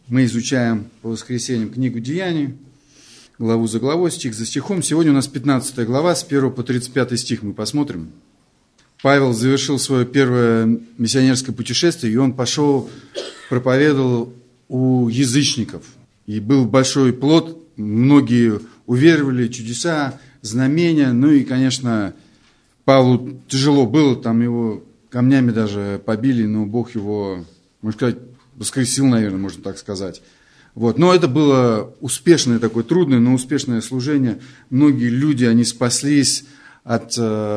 Мы изучаем по воскресеньям книгу Деяний, главу за главой, стих за стихом. Сегодня у нас 15 глава, с 1 по 35 стих мы посмотрим. Павел завершил свое первое миссионерское путешествие, и он пошел, проповедовал у язычников. И был большой плод, многие уверовали, чудеса, знамения. Ну и, конечно, Павлу тяжело было, там его камнями даже побили, но Бог его, можно сказать, воскресил, наверное, можно так сказать. Вот. Но это было успешное такое, трудное, но успешное служение. Многие люди, они спаслись от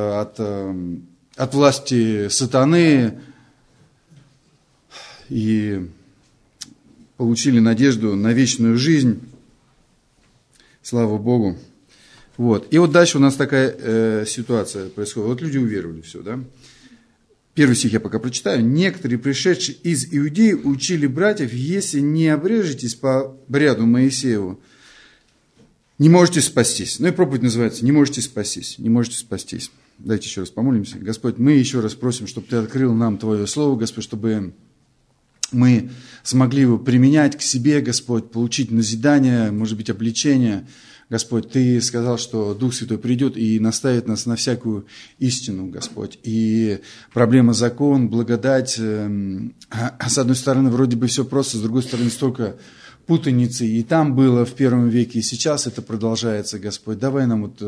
власти сатаны и получили надежду на вечную жизнь. Слава Богу. Вот. И вот дальше у нас такая ситуация происходит. Вот люди уверовали, все, да? Первый стих я пока прочитаю. «Некоторые, пришедшие из Иудеи, учили братьев, если не обрежетесь по обряду Моисееву, не можете спастись». Ну и проповедь называется «Не можете спастись». Не можете спастись. Давайте еще раз помолимся. Господь, мы еще раз просим, чтобы Ты открыл нам Твое Слово, Господь, чтобы мы смогли его применять к себе, Господь, получить назидание, может быть, обличение. Господь, Ты сказал, что Дух Святой придет и наставит нас на всякую истину, Господь. И проблема закон, благодать, с одной стороны, вроде бы все просто, с другой стороны, столько путаницы. И там было в первом веке, и сейчас это продолжается, Господь. Давай нам вот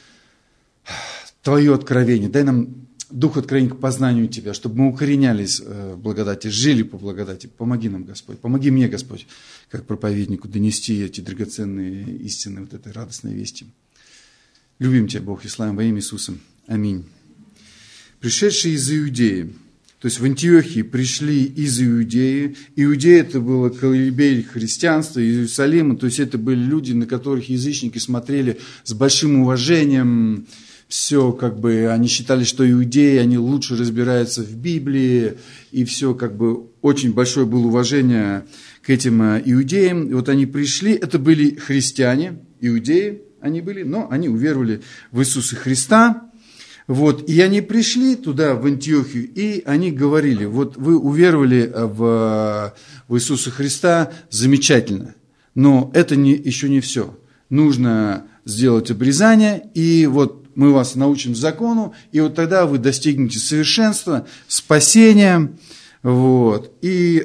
Твое откровение, дай нам дух откровения к познанию Тебя, чтобы мы укоренялись в благодати, жили по благодати. Помоги нам, Господь. Помоги мне, Господь, как проповеднику, донести эти драгоценные истины, вот этой радостной вести. Любим Тебя, Бог, и славим во имя Иисуса. Аминь. Пришедшие из Иудеи, то есть в Антиохии пришли из Иудеи. Иудея это было колыбель христианства, Иерусалима, то есть это были люди, на которых язычники смотрели с большим уважением. Все, как бы, они считали, что иудеи, они лучше разбираются в Библии, и все, как бы, очень большое было уважение к этим иудеям. И вот они пришли, это были христиане, иудеи они были, но они уверовали в Иисуса Христа. Вот, и они пришли туда, в Антиохию, и они говорили, вот вы уверовали в Иисуса Христа, замечательно, но это еще не все. Нужно сделать обрезание, и вот мы вас научим закону, и вот тогда вы достигнете совершенства, спасения. Вот. И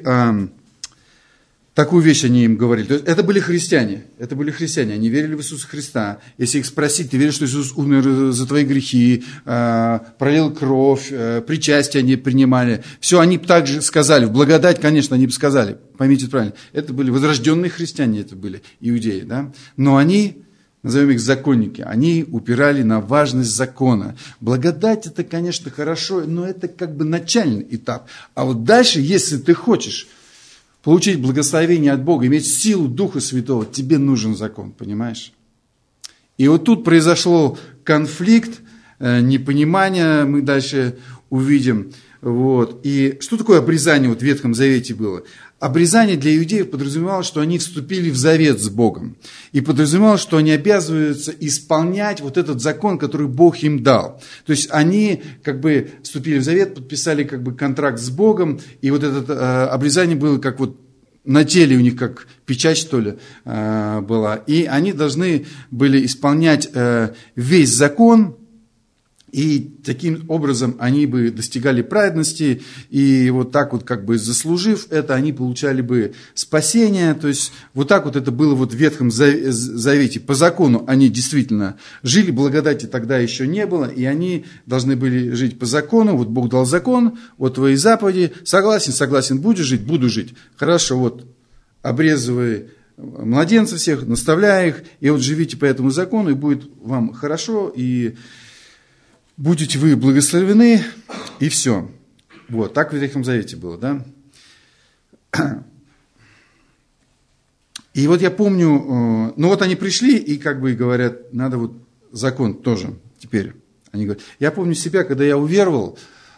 такую вещь они им говорили. То есть это были христиане, они верили в Иисуса Христа. Если их спросить, ты веришь, что Иисус умер за твои грехи, пролил кровь, причастие они принимали. Все, они также сказали, в благодать, конечно, они бы сказали, поймите правильно, это были возрожденные христиане, это были иудеи, да? Но они, назовем их законники, они упирали на важность закона. Благодать это, конечно, хорошо, но это как бы начальный этап. А вот дальше, если ты хочешь получить благословение от Бога, иметь силу Духа Святого, тебе нужен закон, понимаешь? И вот тут произошел конфликт, непонимание, мы дальше увидим. Вот. И что такое обрезание вот в Ветхом Завете было? Обрезание для иудеев подразумевало, что они вступили в завет с Богом. И подразумевало, что они обязываются исполнять вот этот закон, который Бог им дал. То есть они как бы вступили в завет, подписали как бы контракт с Богом. И вот это обрезание было как вот на теле у них как печать, что ли, была. И они должны были исполнять весь закон. И таким образом они бы достигали праведности, и вот так вот как бы заслужив это, они получали бы спасение. То есть вот так вот это было вот в Ветхом Завете. По закону они действительно жили, благодати тогда еще не было, и они должны были жить по закону. Вот Бог дал закон, вот твои заповеди, согласен, будешь жить, буду жить. Хорошо, вот обрезывай младенцев всех, наставляй их, и вот живите по этому закону, и будет вам хорошо, и будете вы благословены, и все. Вот, так в Ветхом Завете было, да? И вот я помню, ну вот они пришли, и как бы говорят, надо вот закон тоже теперь. Они говорят, я помню себя, когда я уверовал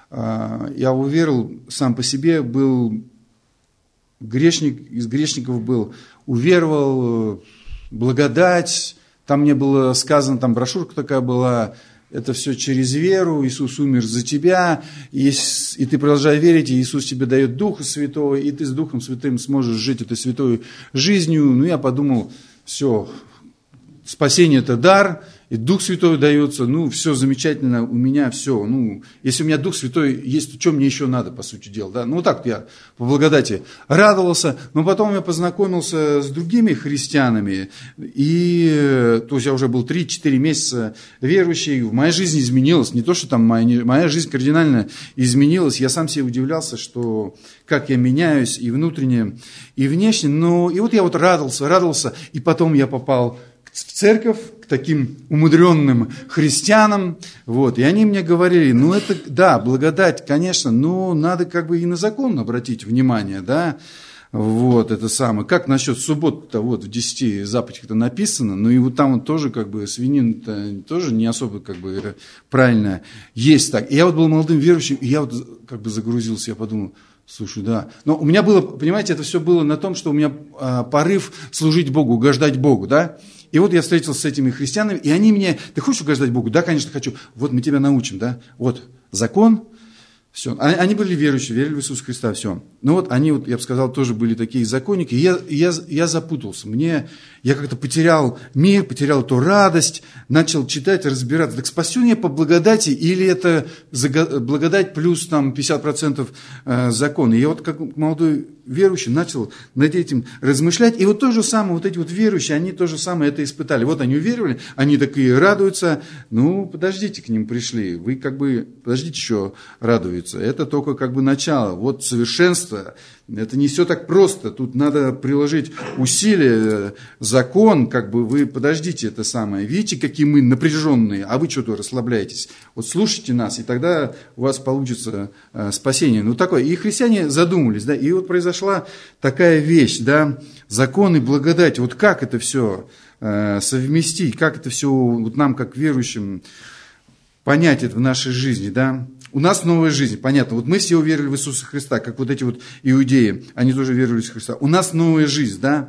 сам по себе, был грешник, из грешников был, уверовал, благодать, там мне было сказано, там брошюрка такая была, это все через веру, Иисус умер за тебя, и ты продолжай верить, и Иисус тебе дает Духа Святого, и ты с Духом Святым сможешь жить этой святой жизнью. Ну, я подумал, все, спасение – это дар, и Дух Святой дается, ну, все замечательно, у меня все. Ну, если у меня Дух Святой есть, то что мне еще надо, по сути дела, да? Ну, вот так я по благодати радовался, но потом я познакомился с другими христианами, и, то есть я уже был 3-4 месяца верующий, моя жизнь изменилась, не то, что там моя жизнь кардинально изменилась, я сам себе удивлялся, что как я меняюсь и внутренне, и внешне, ну, и вот я вот радовался, и потом я попал в церковь, к таким умудренным христианам, вот, и они мне говорили, ну это, да, благодать, конечно, но надо как бы и на закон обратить внимание, да, вот, это самое, как насчет суббот-то, вот, в 10 заповедях-то написано, ну и вот там вот тоже как бы свинина тоже не особо как бы правильно есть так, и я вот был молодым верующим, и я вот как бы загрузился, я подумал, слушай, да. Но у меня было, понимаете, это все было на том, что у меня порыв служить Богу, угождать Богу, да. И вот я встретился с этими христианами, и они мне, ты хочешь угождать Богу? Да, конечно, хочу. Вот мы тебя научим, да. Вот закон, все. Они были верующие, верили в Иисуса Христа, все. Ну вот они, вот, я бы сказал, тоже были такие законники. И я запутался. Я как-то потерял мир, потерял эту радость, начал читать, разбираться. Так спасение по благодати или это благодать плюс там 50% закона? И я вот как молодой верующий начал над этим размышлять. И вот то же самое, вот эти вот верующие, они то же самое это испытали. Вот они уверовали, они такие радуются. Ну, подождите, к ним пришли. Вы как бы, подождите, еще радуются. Это только как бы начало. Вот совершенство. Это не все так просто. Тут надо приложить усилия, закон, как бы вы подождите это самое. Видите, какие мы напряженные, а вы что-то расслабляетесь. Вот слушайте нас, и тогда у вас получится спасение. Ну такое. И христиане задумались, да, и вот произошла такая вещь, да, закон и благодать. Вот как это все совместить, как это все вот нам, как верующим, понять это в нашей жизни, да. У нас новая жизнь, понятно. Вот мы все уверовали в Иисуса Христа, как вот эти вот иудеи, они тоже веровали в Иисуса Христа. У нас новая жизнь, да?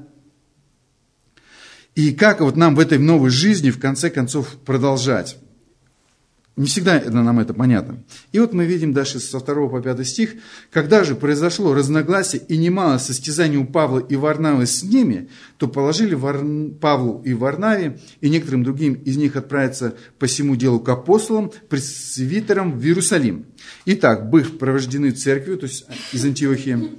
И как вот нам в этой новой жизни, в конце концов, продолжать? Не всегда нам это понятно. И вот мы видим дальше со 2 по 5 стих. «Когда же произошло разногласие и немало состязаний у Павла и Варнавы с ними, то положили Павлу и Варнаве и некоторым другим из них отправиться по всему делу к апостолам, пресвитерам в Иерусалим. Итак, быв провождены церковью», то есть из Антиохии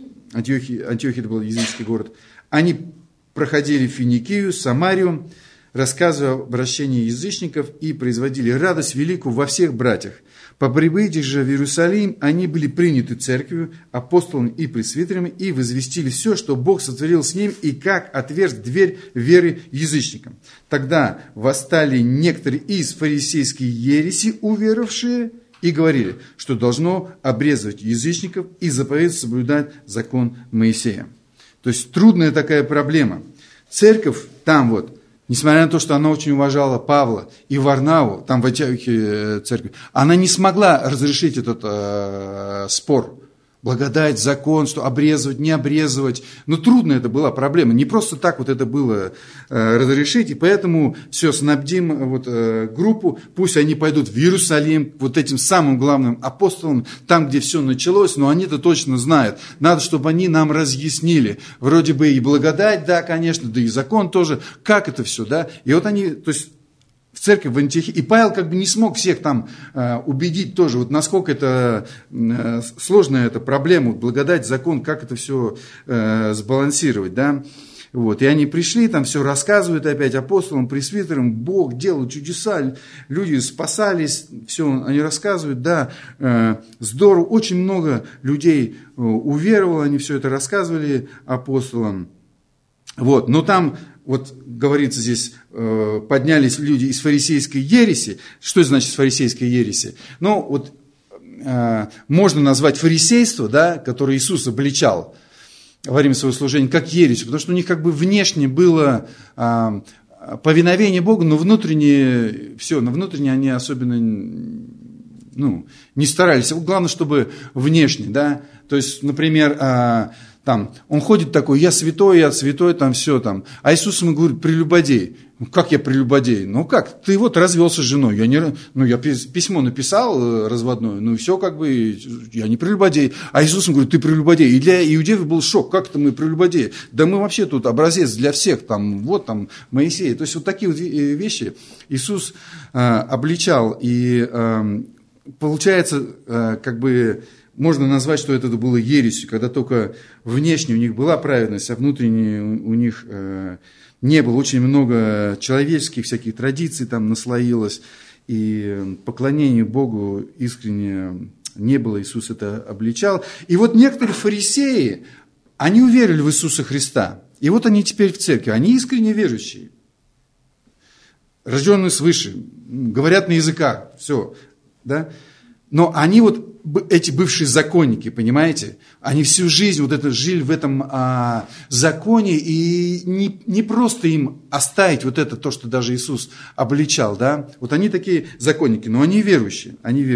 это был языческий город, «они проходили Финикию, Самарию, рассказывая об обращении язычников и производили радость великую во всех братьях. По прибытии же в Иерусалим они были приняты церковью, апостолами и пресвитерами и возвестили все, что Бог сотворил с ним и как отверз дверь веры язычникам. Тогда восстали некоторые из фарисейской ереси, уверовавшие, и говорили, что должно обрезывать язычников и заповедовать соблюдать закон Моисея». То есть трудная такая проблема. Церковь там вот, несмотря на то, что она очень уважала Павла и Варнаву, там в Антиохии церкви, она не смогла разрешить этот спор. Благодать, закон, что обрезывать, не обрезывать. Но трудно это была проблема. Не просто так вот это было разрешить. И поэтому все, снабдим вот, группу, пусть они пойдут в Иерусалим, вот этим самым главным апостолам, там, где все началось, но они-то точно знают. Надо, чтобы они нам разъяснили. Вроде бы и благодать, да, конечно, да и закон тоже. Как это все, да? И вот они, то есть, в церковь в Антиохии. И Павел как бы не смог всех там убедить тоже, вот насколько это сложная эта проблема, благодать, закон, как это все сбалансировать, да. Вот. И они пришли, там все рассказывают опять апостолам, пресвитерам, Бог делал чудеса, люди спасались, все они рассказывают, да, здорово, очень много людей уверовало, они все это рассказывали апостолам. Вот. Но там, вот говорится здесь, поднялись люди из фарисейской ереси. Что значит фарисейской ереси? Ну, вот можно назвать фарисейство, да, которое Иисус обличал во время своего служения, как ересь, потому что у них как бы внешне было повиновение Богу, но внутренне все, но внутренне они особенно не старались. Главное, чтобы внешне, да, то есть, например, Там, он ходит такой, я святой, там все там. А Иисус ему говорит, прелюбодей. Ну, как я прелюбодей? Ну, как? Ты вот развелся с женой. Я письмо написал разводное, ну, и все как бы, я не прелюбодей. А Иисус ему говорит, ты прелюбодей. И для иудеев был шок, как это мы прелюбодеи? Да мы вообще тут образец для всех, там, вот там, Моисей. То есть, вот такие вот вещи Иисус обличал. И получается, как бы, можно назвать, что это было ересью, когда только внешне у них была праведность, а внутренне у них не было. Очень много человеческих всяких традиций там наслоилось, и поклонение Богу искренне не было. Иисус это обличал. И вот некоторые фарисеи, они уверовали в Иисуса Христа. И вот они теперь в церкви, они искренне верующие, рожденные свыше, говорят на языках, все, да. Но они вот, эти бывшие законники, понимаете, они всю жизнь вот это жили в этом законе, и не просто им оставить вот это, то, что даже Иисус обличал, да. Вот они такие законники, но они верующие,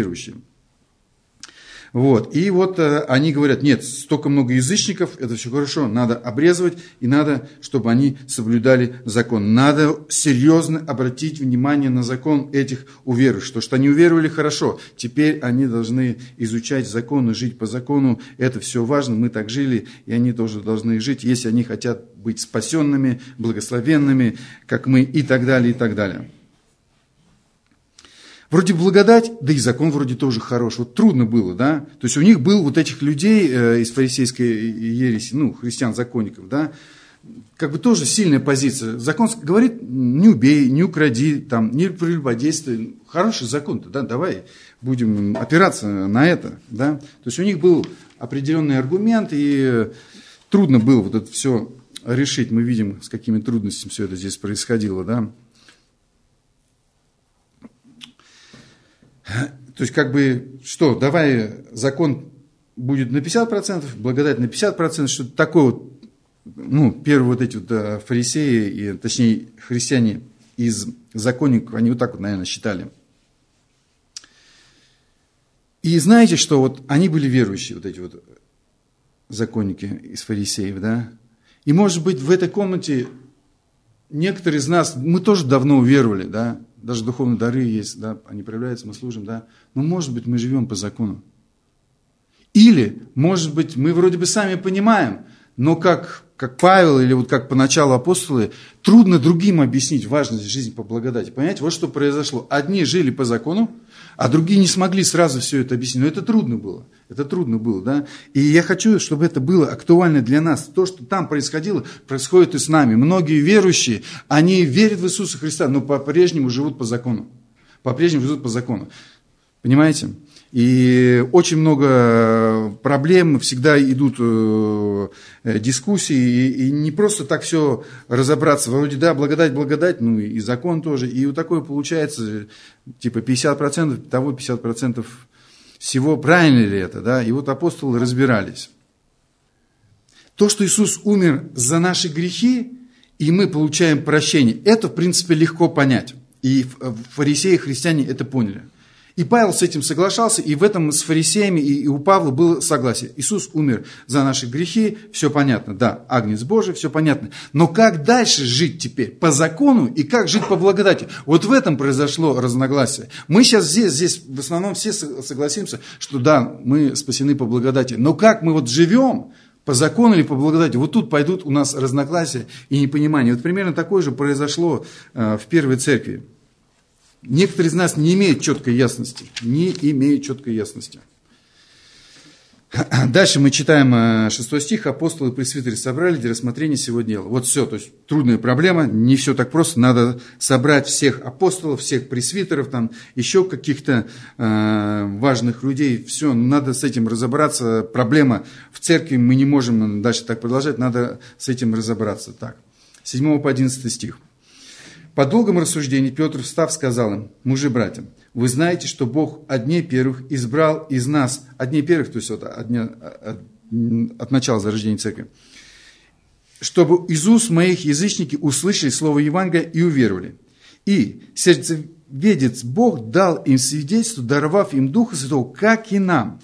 Вот. И вот они говорят, нет, столько много язычников, это все хорошо, надо обрезывать, и надо, чтобы они соблюдали закон. Надо серьезно обратить внимание на закон этих уверовавших, что они уверовали хорошо, теперь они должны изучать закон и жить по закону, это все важно, мы так жили, и они тоже должны жить, если они хотят быть спасенными, благословенными, как мы, и так далее, и так далее. Вроде благодать, да и закон вроде тоже хорош. Вот трудно было, да. То есть у них был вот этих людей из фарисейской ереси, ну, христиан-законников, да, как бы тоже сильная позиция. Закон говорит, не убей, не укради, там, не прелюбодействуй. Хороший закон-то, да, давай будем опираться на это, да. То есть у них был определенный аргумент, и трудно было вот это все решить. Мы видим, с какими трудностями все это здесь происходило, да. То есть, как бы, что, давай закон будет на 50%, благодать на 50%, что-то такое вот, ну, первые вот эти вот фарисеи, и, точнее, христиане из законников, они вот так вот, наверное, считали. И знаете, что вот они были верующие, вот эти вот законники из фарисеев, да? И, может быть, в этой комнате некоторые из нас, мы тоже давно уверовали, да? Даже духовные дары есть, да, они проявляются, мы служим, да. Но, может быть, мы живем по закону. Или, может быть, мы вроде бы сами понимаем, но как Павел или вот как поначалу апостолы, трудно другим объяснить важность жизни по благодати. Понимаете, вот что произошло. Одни жили по закону, а другие не смогли сразу все это объяснить. Но это трудно было, да. И я хочу, чтобы это было актуально для нас. То, что там происходило, происходит и с нами. Многие верующие, они верят в Иисуса Христа, но по-прежнему живут по закону. Понимаете? И очень много проблем, всегда идут дискуссии, и не просто так все разобраться, вроде, да, благодать, ну и закон тоже, и вот такое получается, типа 50% того, 50% всего, правильно ли это, да, и вот апостолы разбирались. То, что Иисус умер за наши грехи, и мы получаем прощение, это, в принципе, легко понять, и фарисеи, христиане это поняли. И Павел с этим соглашался, и в этом с фарисеями и у Павла было согласие. Иисус умер за наши грехи, все понятно, да, Агнец Божий, все понятно. Но как дальше жить теперь? По закону и как жить по благодати? Вот в этом произошло разногласие. Мы сейчас здесь в основном все согласимся, что да, мы спасены по благодати. Но как мы вот живем? По закону или по благодати? Вот тут пойдут у нас разногласия и непонимание. Вот примерно такое же произошло в первой церкви. Некоторые из нас не имеют четкой ясности. Дальше мы читаем 6 стих. Апостолы и пресвитеры собрали для рассмотрения сего дела. Вот все, то есть трудная проблема, не все так просто. Надо собрать всех апостолов, всех пресвитеров, там, еще каких-то важных людей. Все, надо с этим разобраться. Проблема в церкви, мы не можем дальше так продолжать, надо с этим разобраться. Так, 7 по 11 стих. По долгом рассуждении Петр, встав, сказал им: мужи, братья, вы знаете, что Бог от дней первых избрал из нас, от дней первых, то есть вот от начала зарождения церкви, чтобы из уст моих язычники услышали слово Евангелия и уверовали. И сердцеведец Бог дал им свидетельство, даровав им Духа Святого, как и нам.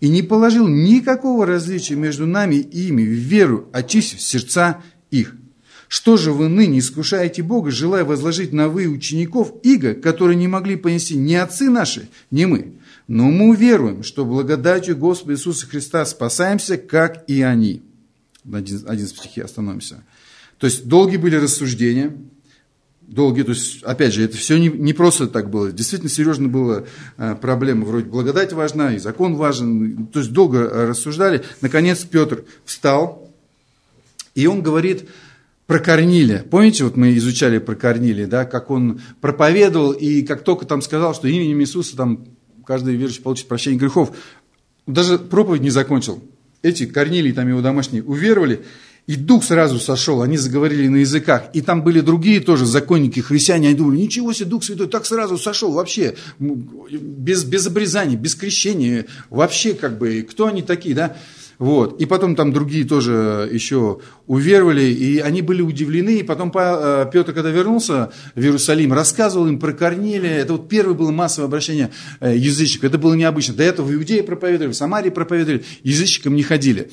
и не положил никакого различия между нами и ими в веру, очистив сердца их. Что же вы ныне искушаете Бога, желая возложить на вы учеников иго, которые не могли понести ни отцы наши, ни мы? Но мы уверуем, что благодатью Господа Иисуса Христа спасаемся, как и они». На 11 стихе остановимся. То есть долгие были рассуждения. Долгие, то есть, опять же, это все не просто так было. Действительно, серьезно была проблема. Вроде благодать важна, и закон важен. То есть долго рассуждали. Наконец Петр встал, и он говорит про Корнилия. Помните, вот мы изучали про Корнилия, да, как он проповедовал, и как только там сказал, что именем Иисуса там каждый верующий получит прощение грехов, даже проповедь не закончил. Эти Корнилий, там его домашние, уверовали, и дух сразу сошел, они заговорили на языках. И там были другие тоже законники, христиане, они думали, ничего себе, Дух Святой так сразу сошел, вообще, без обрезания, без крещения, вообще как бы, кто они такие, да? Вот. И потом там другие тоже еще уверовали, и они были удивлены. И потом Петр, когда вернулся в Иерусалим, рассказывал им про Корнилия. Это вот первое было массовое обращение язычников. Это было необычно. До этого в Иудее проповедовали, в Самарии проповедовали, язычникам не ходили.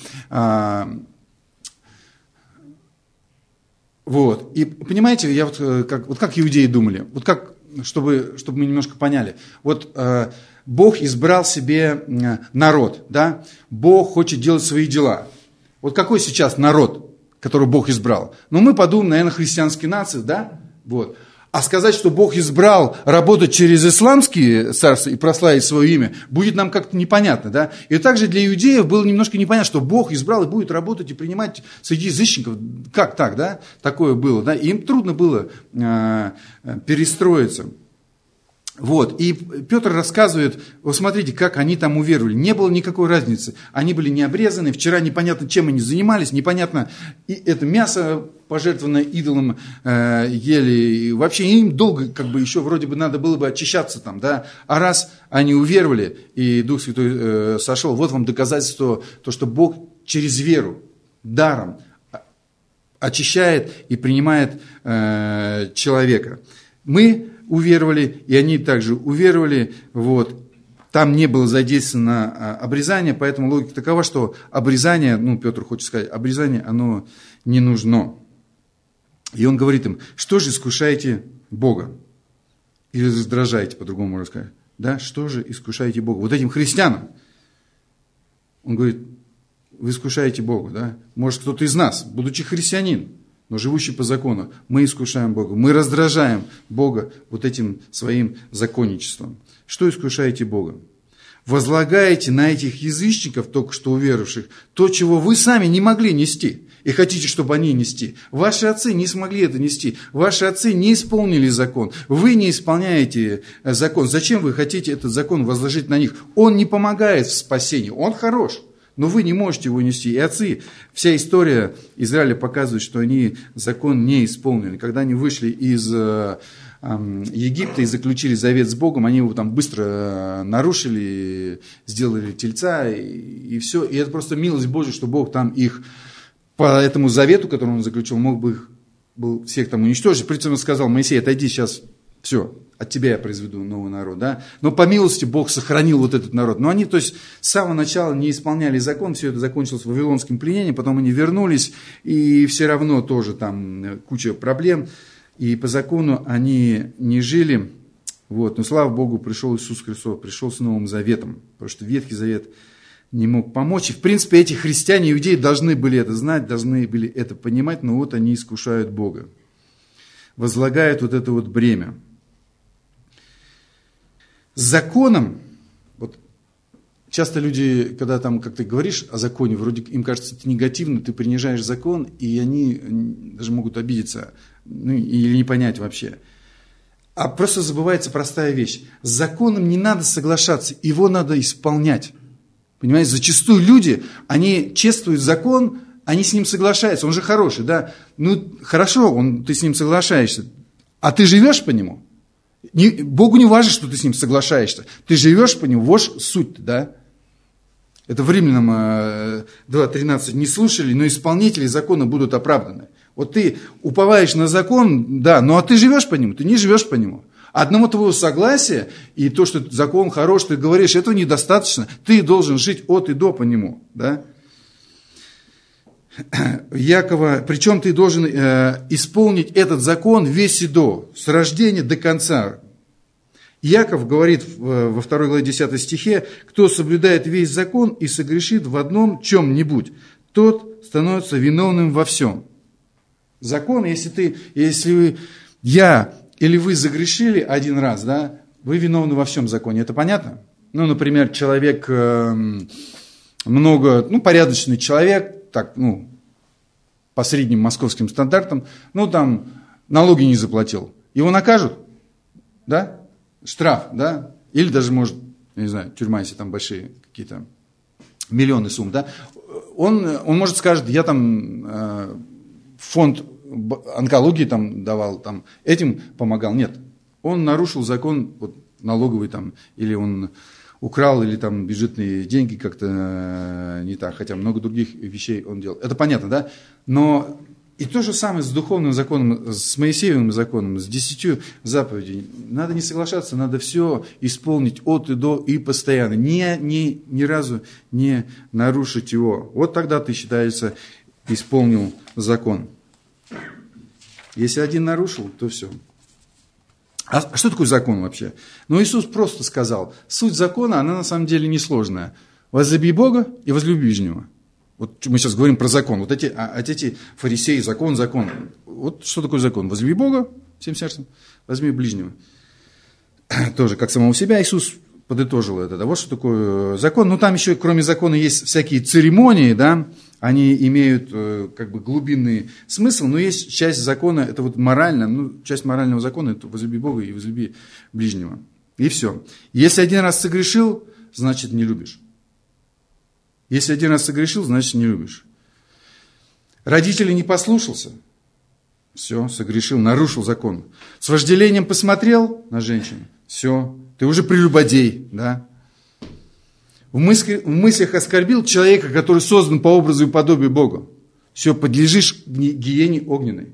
Вот. И понимаете, я вот как иудеи думали, вот как, чтобы мы немножко поняли. Вот Бог избрал себе народ, да? Бог хочет делать свои дела. Вот какой сейчас народ, который Бог избрал? Ну, мы подумаем, наверное, христианские нации, да? Вот. А сказать, что Бог избрал работать через исламские царства и прославить свое имя, будет нам как-то непонятно, да? И также для иудеев было немножко непонятно, что Бог избрал и будет работать и принимать среди язычников. Как так, да? Такое было, да? И им трудно было перестроиться. Вот, и Петр рассказывает, вот смотрите, как они там уверовали. Не было никакой разницы. Они были не обрезаны, вчера непонятно, чем они занимались, непонятно, и это мясо, пожертвованное идолом, ели. И вообще им долго, как бы, еще вроде бы надо было бы очищаться там, да. А раз они уверовали, и Дух Святой сошел, вот вам доказательство, то, что Бог через веру, даром очищает и принимает человека. Мы уверовали, и они также уверовали, вот. Там не было задействовано обрезание, поэтому логика такова, что обрезание, Петр хочет сказать, обрезание, оно не нужно. И он говорит им, что же искушаете Бога? Или раздражаете, по-другому можно сказать. Да, что же искушаете Бога? Вот этим христианам. Он говорит, вы искушаете Бога, да? Может, кто-то из нас, будучи христианин, но живущий по закону, мы искушаем Бога, мы раздражаем Бога вот этим своим законничеством. Что искушаете Бога? Возлагаете на этих язычников, только что уверовавших, то, чего вы сами не могли нести, и хотите, чтобы они нести. Ваши отцы не смогли это нести, ваши отцы не исполнили закон, вы не исполняете закон. Зачем вы хотите этот закон возложить на них? Он не помогает в спасении, он хорош. Но вы не можете его нести. И отцы, вся история Израиля показывает, что они закон не исполнили. Когда они вышли из Египта и заключили завет с Богом, они его там быстро нарушили, сделали тельца и все. И это просто милость Божия, что Бог там их по этому завету, который он заключил, мог бы их всех там уничтожить. При этом он сказал, Моисей, отойди сейчас, все, от тебя я произведу новый народ, да. Но по милости Бог сохранил вот этот народ. Но они, то есть, с самого начала не исполняли закон, все это закончилось вавилонским пленением, потом они вернулись, и все равно тоже там куча проблем, и по закону они не жили, вот. Но слава Богу, пришел Иисус Христос, пришел с Новым Заветом, потому что Ветхий Завет не мог помочь. И, в принципе, эти христиане, иудеи должны были это знать, должны были это понимать, но вот они искушают Бога, возлагают вот это вот бремя. С законом, вот часто люди, когда там, как ты говоришь о законе, вроде им кажется, это негативно, ты принижаешь закон, и они даже могут обидеться, или не понять вообще. А просто забывается простая вещь. С законом не надо соглашаться, его надо исполнять. Понимаете, зачастую люди, они чествуют закон, они с ним соглашаются, он же хороший, да? Хорошо, ты с ним соглашаешься, а ты живешь по нему? Богу не важно, что ты с ним соглашаешься. Ты живешь по нему, вот суть, да? Это в Римлянам 2:13 не слушали, но исполнители закона будут оправданы. Вот ты уповаешь на закон, да, ну а ты живешь по нему, ты не живешь по нему. Одного твоего согласия и то, что закон хорош, ты говоришь, этого недостаточно. Ты должен жить от и до по нему. Да? Якова, причем ты должен исполнить этот закон весь и до, с рождения до конца. Яков говорит во 2 главе 10 стихе, кто соблюдает весь закон и согрешит в одном чем-нибудь, тот становится виновным во всем. Закон, если я или вы загрешили один раз, да, вы виновны во всем законе. Это понятно? Ну, например, человек порядочный человек, так, по средним московским стандартам, там налоги не заплатил. Его накажут, да? Штраф, да? Или даже, может, я не знаю, тюрьма, если там большие какие-то миллионы сумм, да? Он может скажет, я там фонд онкологии там давал, там этим помогал. Нет, он нарушил закон налоговый там, или он украл, или там бюджетные деньги как-то не так, хотя много других вещей он делал. Это понятно, да? Но и то же самое с духовным законом, с Моисеевым законом, с 10 заповедями. Надо не соглашаться, надо все исполнить от и до и постоянно. Ни разу не нарушить его. Вот тогда ты, считается, исполнил закон. Если один нарушил, то все. А что такое закон вообще? Иисус просто сказал, суть закона, она на самом деле несложная. Возлюби Бога и возлюби ближнего. Вот мы сейчас говорим про закон. Вот эти фарисеи, закон. Вот что такое закон? Возлюби Бога всем сердцем, возлюби ближнего. Тоже как самого себя Иисус подытожил это. Да? Вот что такое закон. Там еще, кроме закона, есть всякие церемонии, да? Они имеют глубинный смысл, но есть часть закона, это часть морального закона, это возлюби Бога и возлюби ближнего. И все. Если один раз согрешил, значит не любишь. Если один раз согрешил, значит не любишь. Родителей не послушался, все, согрешил, нарушил закон. С вожделением посмотрел на женщину, все, ты уже прелюбодей, да. В мыслях оскорбил человека, который создан по образу и подобию Бога. Все, подлежишь гиене огненной.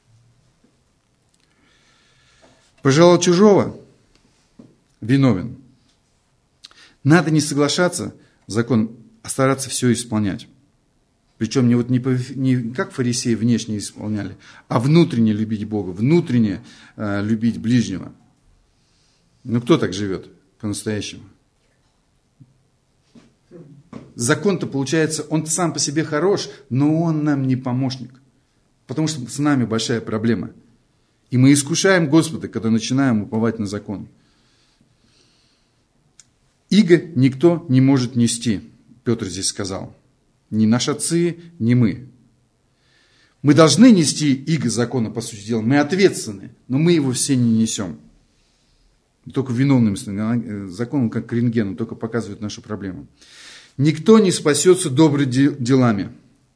Пожелал чужого, виновен. Надо не соглашаться, закон, а стараться все исполнять. Причем не как фарисеи внешне исполняли, а внутренне любить Бога, внутренне любить ближнего. Кто так живет по-настоящему? Закон-то, получается, он сам по себе хорош, но он нам не помощник. Потому что с нами большая проблема. И мы искушаем Господа, когда начинаем уповать на закон. Иго никто не может нести, Петр здесь сказал. Ни наши отцы, ни мы. Мы должны нести иго закона, по сути дела. Мы ответственны, но мы его все не несем. Только виновным законом, как рентген, только показывает нашу проблему. Никто не спасется добрыми делами.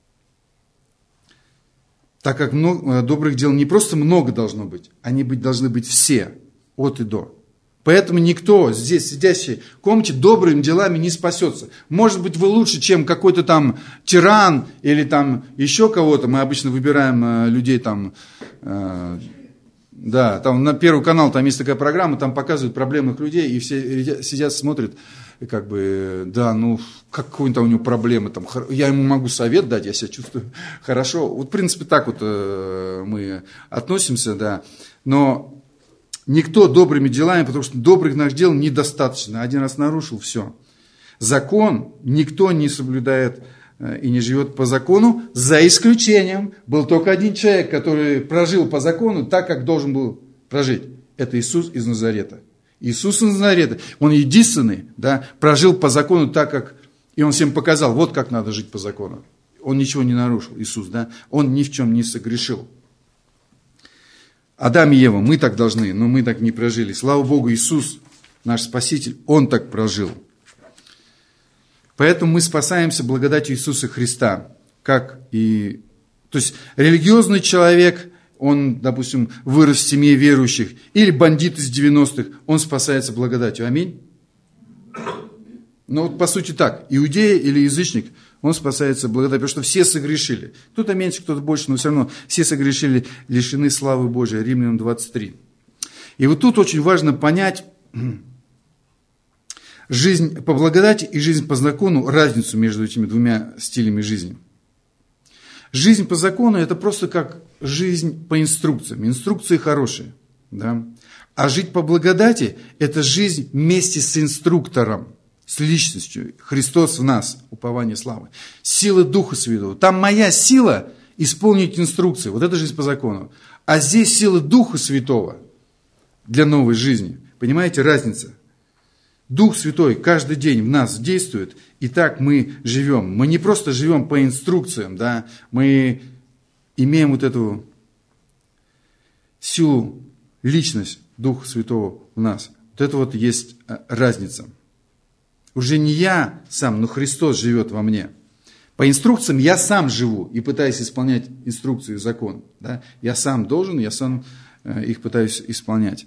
Так как добрых дел не просто много должно быть, они должны быть все, от и до. Поэтому никто здесь, сидящий в комнате, добрыми делами не спасется. Может быть, вы лучше, чем какой-то там тиран или там еще кого-то. Мы обычно выбираем людей там... Да, там на Первый канал, там есть такая программа, там показывают проблемных людей, и все сидят, смотрят, какой-то у него проблемы, там, я ему могу совет дать, я себя чувствую хорошо. Вот, в принципе, так вот мы относимся, да. Но никто добрыми делами, потому что добрых наших дел недостаточно. Один раз нарушил, все. Закон никто не соблюдает и не живет по закону, за исключением был только один человек, который прожил по закону так, как должен был прожить. Это Иисус из Назарета. Иисус из Назарета, он единственный, да, прожил по закону так, как... И он всем показал, вот как надо жить по закону. Он ничего не нарушил, Иисус, да, он ни в чем не согрешил. Адам и Ева, мы так должны, но мы так не прожили. Слава Богу, Иисус, наш Спаситель, он так прожил. Поэтому мы спасаемся благодатью Иисуса Христа. То есть религиозный человек, он, допустим, вырос в семье верующих, или бандит из 90-х, он спасается благодатью. Аминь. По сути так, иудей или язычник, он спасается благодатью, потому что все согрешили. Кто-то меньше, кто-то больше, но все равно все согрешили, лишены славы Божией. Римлянам 23. И вот тут очень важно понять жизнь по благодати и жизнь по закону, разницу между этими двумя стилями жизни. Жизнь по закону – это просто как жизнь по инструкциям. Инструкции хорошие. Да? А жить по благодати – это жизнь вместе с инструктором, с личностью. Христос в нас, упование славы. Сила Духа Святого. Там моя сила исполнить инструкции. Вот это жизнь по закону. А здесь сила Духа Святого для новой жизни. Понимаете, разница? Дух Святой каждый день в нас действует, и так мы живем. Мы не просто живем по инструкциям, да? Мы имеем вот эту силу, личность Духа Святого в нас. Вот это вот есть разница. Уже не я сам, но Христос живет во мне. По инструкциям я сам живу и пытаюсь исполнять инструкции и закон. Да? Я сам должен, я сам их пытаюсь исполнять.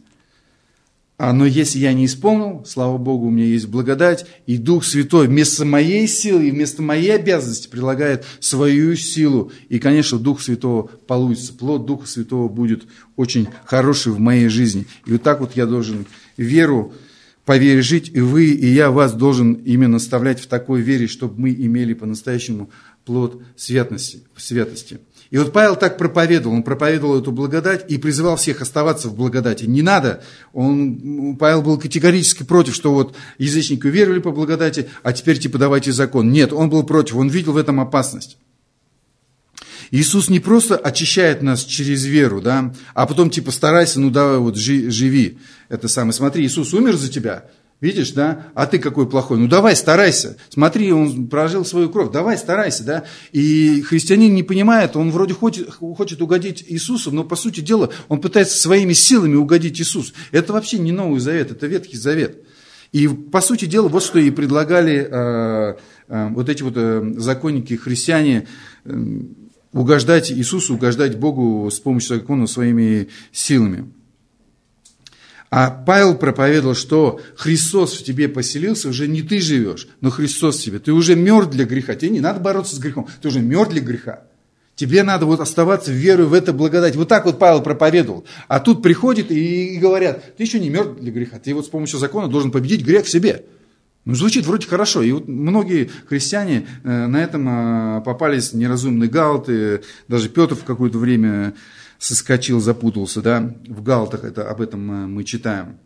Но если я не исполнил, слава Богу, у меня есть благодать, и Дух Святой вместо моей силы и вместо моей обязанности прилагает свою силу. И, конечно, Дух Святого получится. Плод Духа Святого будет очень хороший в моей жизни. И вот так вот я должен веру, по вере жить, и вы, и я вас должен именно наставлять в такой вере, чтобы мы имели по-настоящему плод святости. И вот Павел так проповедовал, он проповедовал эту благодать и призывал всех оставаться в благодати. Не надо, Павел был категорически против, что вот язычники уверовали по благодати, а теперь типа давайте закон. Нет, он был против, он видел в этом опасность. Иисус не просто очищает нас через веру, да, а потом типа старайся, ну давай вот живи. Это самое, смотри, Иисус умер за тебя, видишь, да, а ты какой плохой, ну давай старайся, смотри, он прожил свою кровь, давай старайся, да. И христианин не понимает, он вроде хочет угодить Иисусу, но по сути дела он пытается своими силами угодить Иисусу. Это вообще не Новый Завет, это Ветхий Завет. И по сути дела вот что и предлагали вот эти вот законники, христиане, угождать Иисусу, угождать Богу с помощью закона своими силами. А Павел проповедовал, что Христос в тебе поселился, уже не ты живешь, но Христос в тебе. Ты уже мертв для греха, тебе не надо бороться с грехом, ты уже мертв для греха. Тебе надо вот оставаться верой в это благодать. Вот так вот Павел проповедовал. А тут приходят и говорят, ты еще не мертв для греха, ты вот с помощью закона должен победить грех в себе. Ну, звучит вроде хорошо. И вот многие христиане на этом попались неразумные галаты. Даже Петр в какое-то время соскочил, запутался, да, в Галатах, об этом мы читаем.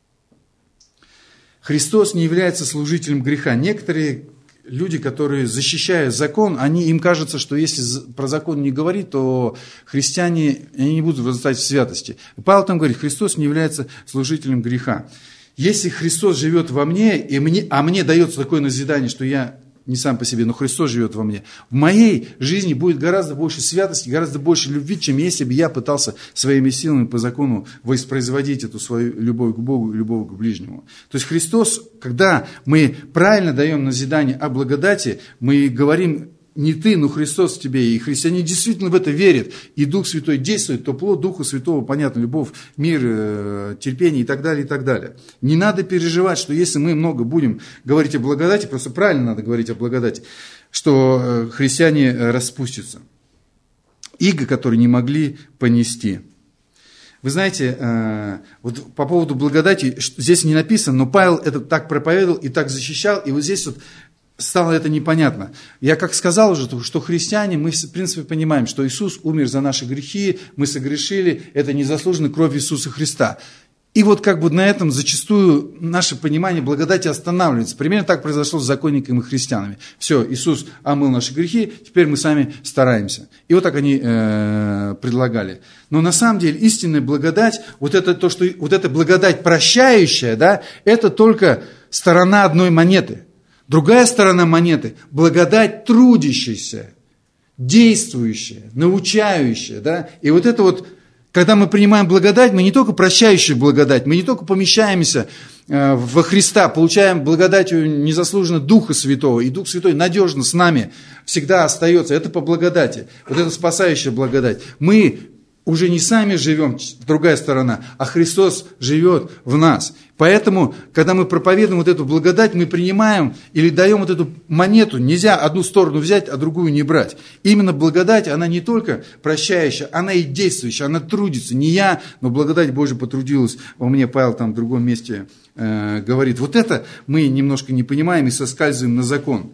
Христос не является служителем греха. Некоторые люди, которые защищают закон, им кажется, что если про закон не говорить, то христиане они не будут возрастать в святости. И Павел там говорит, Христос не является служителем греха. Если Христос живет во мне, а мне дается такое назидание, что я не сам по себе, но Христос живет во мне, в моей жизни будет гораздо больше святости, гораздо больше любви, чем если бы я пытался своими силами по закону воспроизводить эту свою любовь к Богу и любовь к ближнему. То есть Христос, когда мы правильно даем назидание о благодати, мы говорим, не ты, но Христос в тебе. И христиане действительно в это верят. И Дух Святой действует, то плод Духа Святого, понятно, любовь, мир, терпение и так далее, и так далее. Не надо переживать, что если мы много будем говорить о благодати, просто правильно надо говорить о благодати, что христиане распустятся. Иго, которые не могли понести. Вы знаете, вот по поводу благодати, здесь не написано, но Павел это так проповедовал и так защищал, и вот здесь вот стало это непонятно. Я как сказал уже, что христиане, мы в принципе понимаем, что Иисус умер за наши грехи, мы согрешили, это незаслуженно кровь Иисуса Христа. И вот как бы на этом зачастую наше понимание благодати останавливается. Примерно так произошло с законниками и христианами. Все, Иисус омыл наши грехи, теперь мы сами стараемся. И вот так они предлагали. Но на самом деле истинная благодать, вот это то, что вот эта благодать прощающая, да, это только сторона одной монеты. Другая сторона монеты – благодать трудящаяся, действующая, научающая. Да? И вот это вот, когда мы принимаем благодать, мы не только прощающую благодать, мы не только помещаемся во Христа, получаем благодатью незаслуженно Духа Святого, и Дух Святой надежно с нами всегда остается. Это по благодати, вот это спасающая благодать. Мы уже не сами живем, другая сторона, а Христос живет в нас. Поэтому, когда мы проповедуем вот эту благодать, мы принимаем или даем вот эту монету. Нельзя одну сторону взять, а другую не брать. Именно благодать, она не только прощающая, она и действующая, она трудится. Не я, но благодать Божия потрудилась. У меня Павел там в другом месте говорит. Вот это мы немножко не понимаем и соскальзываем на закон.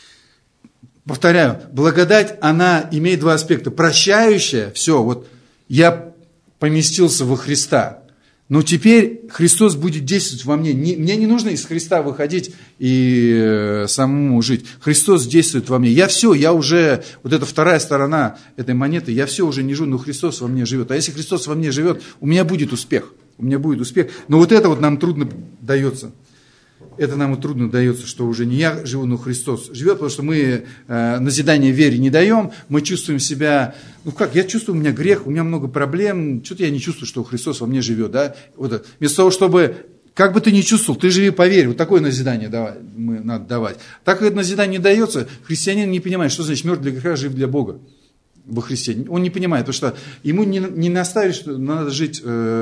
Повторяю, благодать, она имеет два аспекта. Прощающая, все, вот я поместился во Христа. Но теперь Христос будет действовать во мне. Мне не нужно из Христа выходить и самому жить. Христос действует во мне. Я уже, вот эта вторая сторона этой монеты, я все уже не живу, но Христос во мне живет. А если Христос во мне живет, у меня будет успех. У меня будет успех. Но вот это вот нам трудно дается. Это нам и трудно дается, что уже не я живу, но Христос живет, потому что мы назидание вере не даем, мы чувствуем себя, я чувствую, у меня грех, у меня много проблем, что-то я не чувствую, что Христос во мне живет, да, вот, вместо того, чтобы, как бы ты ни чувствовал, ты живи по вере, вот такое назидание надо давать. Так как это назидание не дается, христианин не понимает, что значит мертв для греха, жив для Бога. Во Христе. Он не понимает, потому что ему не наставили, что надо жить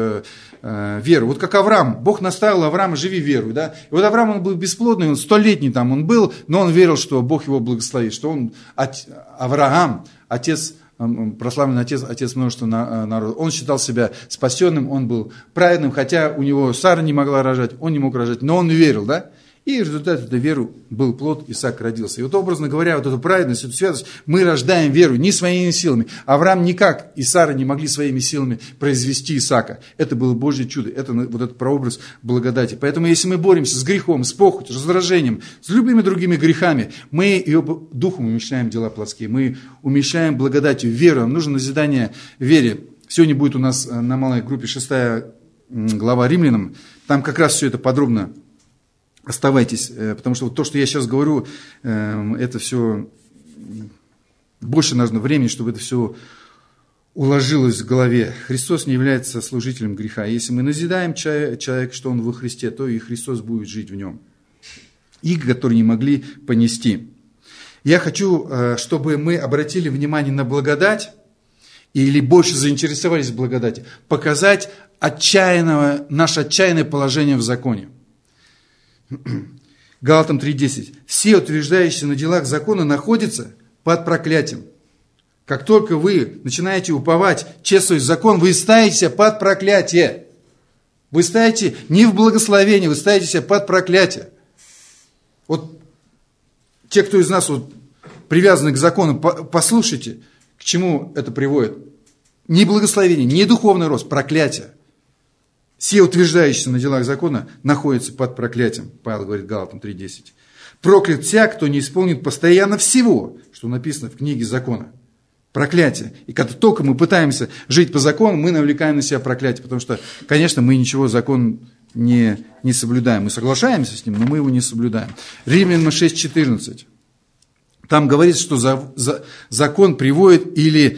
веру. Вот как Авраам. Бог наставил Авраама, живи веру. Да? И вот Авраам, он был бесплодный, он 100-летний там он был, но он верил, что Бог его благословит, что он, Авраам, отец, прославленный отец множества народа. Он считал себя спасенным, он был праведным, хотя у него Сара не могла рожать, он не мог рожать, но он верил, да? И в результате этой веры был плод, Исаак родился. И вот образно говоря, вот эту праведность, эту святость мы рождаем веру не своими силами. Авраам никак и Сара не могли своими силами произвести Исаака. Это было Божье чудо, это вот этот прообраз благодати. Поэтому если мы боремся с грехом, с похотью, с раздражением, с любыми другими грехами, мы ее духом умещаем дела плотские, мы умещаем благодатью веру. Нам нужно назидание вере. Сегодня будет у нас на малой группе 6 глава Римлянам. Там как раз все это подробно. Оставайтесь, потому что вот то, что я сейчас говорю, это все, больше нужно времени, чтобы это все уложилось в голове. Христос не является служителем греха. Если мы назидаем человека, что он во Христе, то и Христос будет жить в нем. Их, которые не могли понести. Я хочу, чтобы мы обратили внимание на благодать, или больше заинтересовались в благодати, показать наше отчаянное положение в законе. Галатам 3:10. Все, утверждающие на делах закона, находятся под проклятием. Как только вы начинаете уповать, чествовать закон, вы ставите себя под проклятие. Вы ставите не в благословение, вы ставите себя под проклятие. Вот те, кто из нас привязаны к закону, послушайте, к чему это приводит. Не благословение, не духовный рост, проклятие. Все, утверждающиеся на делах закона, находятся под проклятием. Павел говорит Галатам 3:10. Проклят всяк, кто не исполнит постоянно всего, что написано в книге закона. Проклятие. И когда только мы пытаемся жить по закону, мы навлекаем на себя проклятие. Потому что, конечно, мы ничего закон не соблюдаем. Мы соглашаемся с ним, но мы его не соблюдаем. Римлянам 6:14. Там говорится, что закон приводит или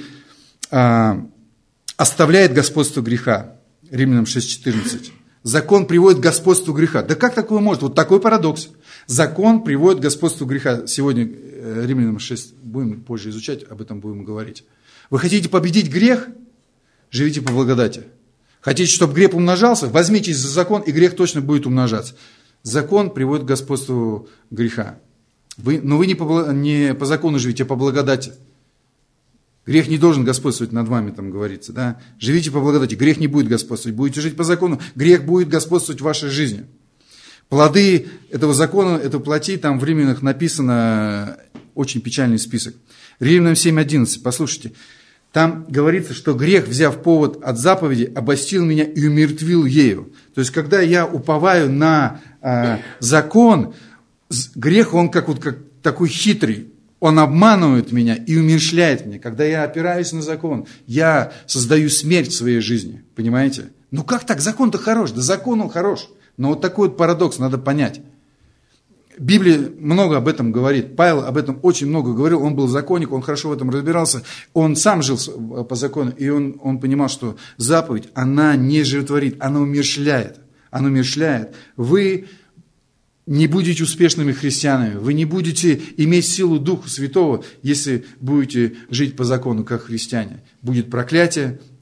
оставляет господство греха. Римлянам 6:14. Закон приводит к господству греха. Да как такое может? Вот такой парадокс. Закон приводит к господству греха. Сегодня Римлянам 6 будем позже изучать, об этом будем говорить. Вы хотите победить грех? Живите по благодати. Хотите, чтобы грех умножался? Возьмитесь за закон, и грех точно будет умножаться. Закон приводит к господству греха. Но вы не по закону живите, а по благодати. Грех не должен господствовать над вами, там говорится. Да? Живите по благодати, грех не будет господствовать. Будете жить по закону, грех будет господствовать в вашей жизни. Плоды этого закона, это плоти, там в Римлянах написано очень печальный список. Римлянам 7:11, послушайте. Там говорится, что грех, взяв повод от заповеди, обольстил меня и умертвил ею. То есть, когда я уповаю на закон, грех, он как такой хитрый. Он обманывает меня и умерщвляет меня. Когда я опираюсь на закон, я создаю смерть в своей жизни. Понимаете? Ну как так? Закон-то хорош. Да закон он хорош. Но вот такой вот парадокс надо понять. Библия много об этом говорит. Павел об этом очень много говорил. Он был законник, он хорошо в этом разбирался. Он сам жил по закону. И он понимал, что заповедь, она не животворит, она умерщвляет. Она умерщвляет. Вы не будете успешными христианами, вы не будете иметь силу Духа Святого, если будете жить по закону, как христиане. Будет проклятие,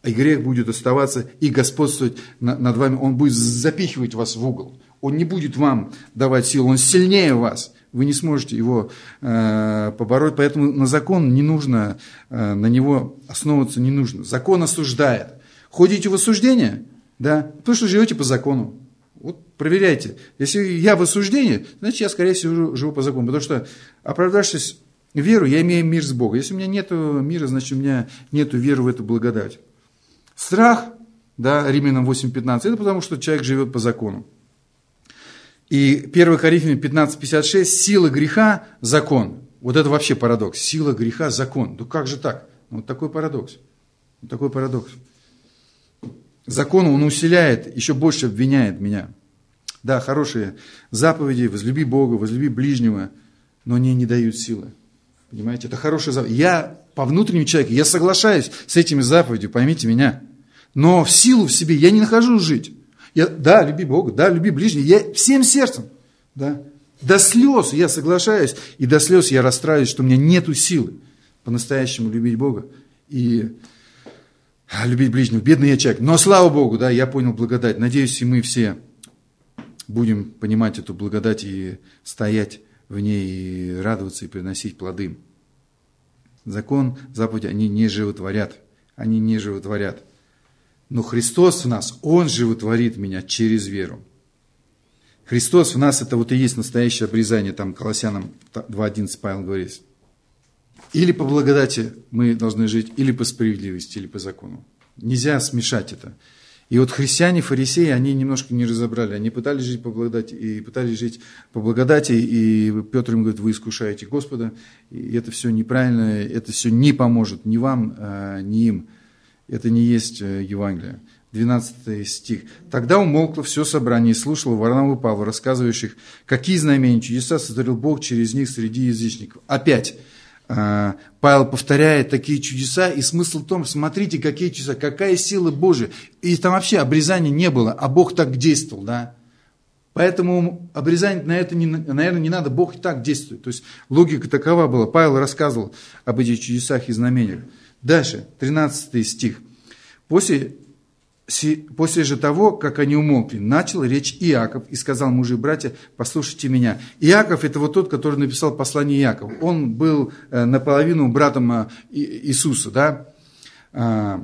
и грех будет оставаться и господствовать над вами. Он будет запихивать вас в угол. Он не будет вам давать силу, он сильнее вас. Вы не сможете его побороть, поэтому на закон не нужно, на него основываться не нужно. Закон осуждает. Ходите в осуждение, да, потому что живете по закону. Вот проверяйте. Если я в осуждении, значит, я, скорее всего, живу по закону. Потому что, оправдавшись веру, я имею мир с Богом. Если у меня нет мира, значит, у меня нет веры в эту благодать. Страх, да, Римлянам 8:15, это потому, что человек живет по закону. И 1 Коринфянам 15:56, сила греха – закон. Вот это вообще парадокс. Сила греха – закон. Ну как же так? Вот такой парадокс. Вот такой парадокс. Закон, он усиляет, еще больше обвиняет меня. Да, хорошие заповеди, возлюби Бога, возлюби ближнего, но они не дают силы. Понимаете, это хорошая заповедь. Я по внутреннему человеку, я соглашаюсь с этими заповедями, поймите меня. Но в силу в себе я не нахожу жить. Да, люби Бога, да, люби ближнего. Я всем сердцем, да. До слез я соглашаюсь, и до слез я расстраиваюсь, что у меня нету силы по-настоящему любить Бога и любить ближнего. Бедный я человек. Но слава Богу, да, я понял благодать. Надеюсь, и мы все будем понимать эту благодать и стоять в ней, и радоваться, и приносить плоды. Закон, заповеди, они не животворят. Они не животворят. Но Христос в нас, Он животворит меня через веру. Христос в нас, это вот и есть настоящее обрезание, там Колоссянам 2:11 Павел говорит. Или по благодати мы должны жить, или по справедливости, или по закону. Нельзя смешать это. И вот христиане, фарисеи, они немножко не разобрали. Они пытались жить по благодати, и Петр им говорит, вы искушаете Господа, и это все неправильно, это все не поможет ни вам, ни им. Это не есть Евангелие. 12 стих. Тогда умолкло все собрание и слушало Варнаву и Павла, рассказывающих, какие знамения, чудеса сотворил Бог через них среди язычников. Опять Павел повторяет такие чудеса, и смысл в том, смотрите, какие чудеса, какая сила Божия. И там вообще обрезания не было, а Бог так действовал, да. Поэтому обрезание на это, наверное, не надо, Бог и так действует. То есть логика такова была. Павел рассказывал об этих чудесах и знамениях. Дальше, 13 стих. После же того, как они умолкли, начал речь Иаков и сказал, мужи и братья, послушайте меня. Иаков – это вот тот, который написал послание Иакова. Он был наполовину братом Иисуса, да.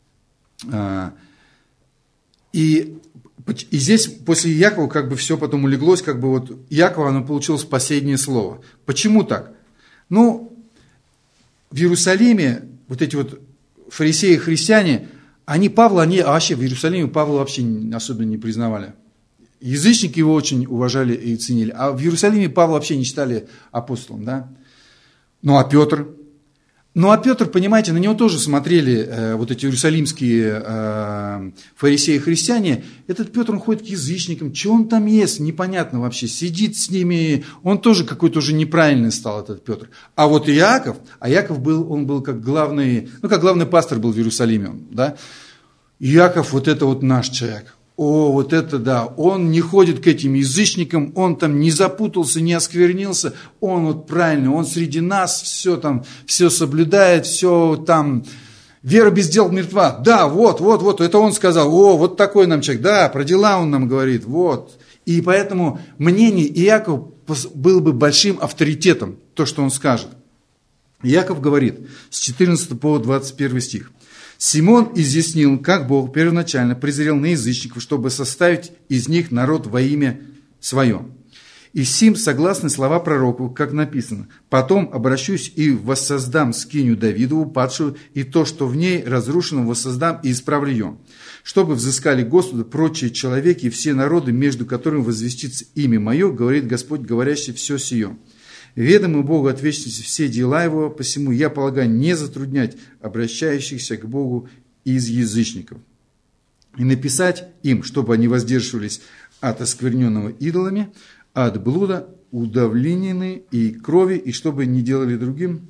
И здесь после Иакова как бы все потом улеглось, как бы вот Иакова оно получилось последнее слово. Почему так? Ну, в Иерусалиме вот эти вот фарисеи и христиане, они вообще в Иерусалиме Павла вообще особенно не признавали. Язычники его очень уважали и ценили, а в Иерусалиме Павла вообще не считали апостолом, да. Ну а Петр, понимаете, на него тоже смотрели вот эти иерусалимские фарисеи и христиане. Этот Петр, он ходит к язычникам, что он там ест, непонятно вообще, сидит с ними, он тоже какой-то уже неправильный стал, этот Петр. А вот Иаков, он был как главный пастор был в Иерусалиме, да. Иаков, вот это вот наш человек. О, вот это да, он не ходит к этим язычникам, он там не запутался, не осквернился, он вот правильный, он среди нас все соблюдает, все там, вера без дел мертва, да, вот, это он сказал, о, вот такой нам человек, да, про дела он нам говорит, вот. И поэтому мнение Иакова было бы большим авторитетом, то, что он скажет. Иаков говорит с 14 по 21 стих. Симон изъяснил, как Бог первоначально презрел на язычников, чтобы составить из них народ во имя свое. И сим согласны слова пророков, как написано. Потом обращусь и воссоздам скинию Давидову, падшую, и то, что в ней разрушено, воссоздам и исправлю ее. Чтобы взыскали Господу прочие человеки и все народы, между которыми возвестится имя мое, говорит Господь, говорящий все сие. Ведомы Богу от вечности все дела Его, посему я полагаю не затруднять обращающихся к Богу из язычников. И написать им, чтобы они воздерживались от оскверненного идолами, от блуда, удавленины и крови, и чтобы не делали другим,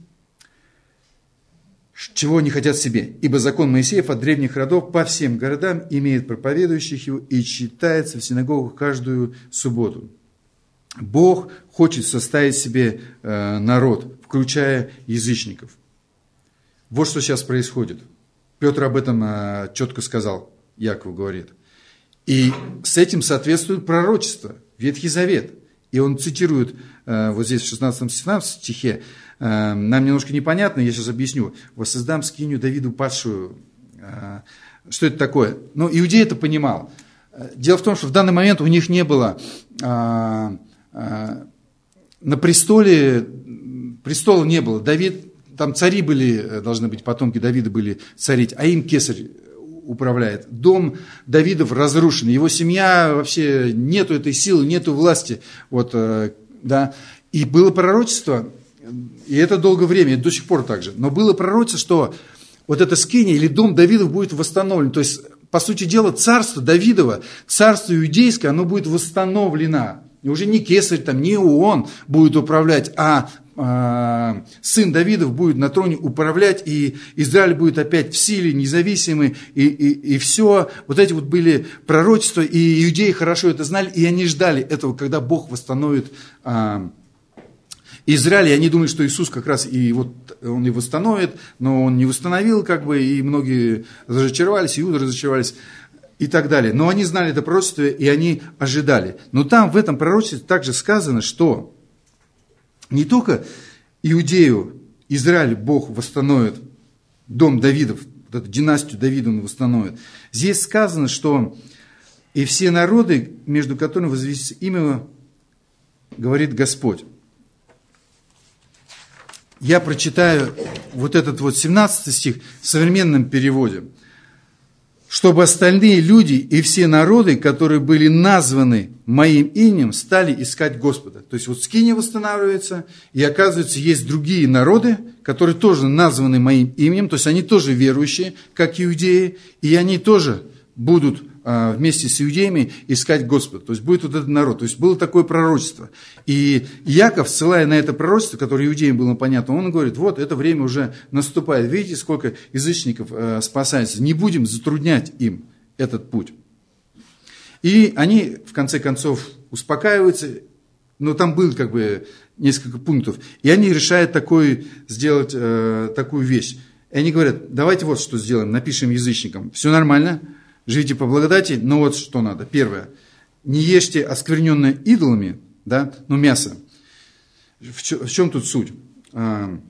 чего они хотят себе. Ибо закон Моисеев от древних родов по всем городам имеет проповедующих его и читается в синагогах каждую субботу. Бог хочет составить себе народ, включая язычников. Вот что сейчас происходит. Петр об этом четко сказал, Яков говорит. И с этим соответствует пророчество, Ветхий Завет. И он цитирует вот здесь в 16-17 стихе, нам немножко непонятно, я сейчас объясню. «Воссоздам скинию Давиду падшую». Что это такое? Ну, иудей это понимал. Дело в том, что в данный момент у них не было на престоле, престола не было. Давид, там цари были, должны быть, потомки Давида были царить, а им кесарь управляет. Дом Давидов разрушен, его семья, вообще нету этой силы, нету власти. Вот, да. И было пророчество, и это долгое время, и до сих пор так же. Но было пророчество, что вот эта скиния или дом Давидов будет восстановлен. То есть, по сути дела, царство Давидово, царство иудейское, оно будет восстановлено. И уже не кесарь, там, не он будет управлять, а сын Давидов будет на троне управлять, и Израиль будет опять в силе, независимый, и все. Вот эти вот были пророчества, и иудеи хорошо это знали, и они ждали этого, когда Бог восстановит Израиль, и они думали, что Иисус как раз и вот он и восстановит, но он не восстановил, как бы, и многие разочаровались, иуды разочаровались и так далее. Но они знали это пророчество, и они ожидали. Но там в этом пророчестве также сказано, что не только Иудею, Израиль Бог восстановит, дом Давидов, вот эту династию Давида он восстановит. Здесь сказано, что и все народы, между которыми возвестится имя его, говорит Господь. Я прочитаю вот этот вот 17 стих в современном переводе. Чтобы остальные люди и все народы, которые были названы моим именем, стали искать Господа. То есть вот скиния восстанавливается, и оказывается, есть другие народы, которые тоже названы моим именем, то есть они тоже верующие, как иудеи, и они тоже будут вместе с иудеями искать Господа. То есть будет вот этот народ. То есть было такое пророчество. И Яков, ссылая на это пророчество, которое иудеям было понятно, он говорит, вот это время уже наступает. Видите, сколько язычников спасается. Не будем затруднять им этот путь. И они, в конце концов, успокаиваются. Но там было как бы несколько пунктов. И они решают сделать такую вещь. И они говорят, давайте вот что сделаем, напишем язычникам. Все нормально. Живите по благодати, но вот что надо. Первое. Не ешьте оскверненное идолами, да, ну мясо. В чем тут суть? Там,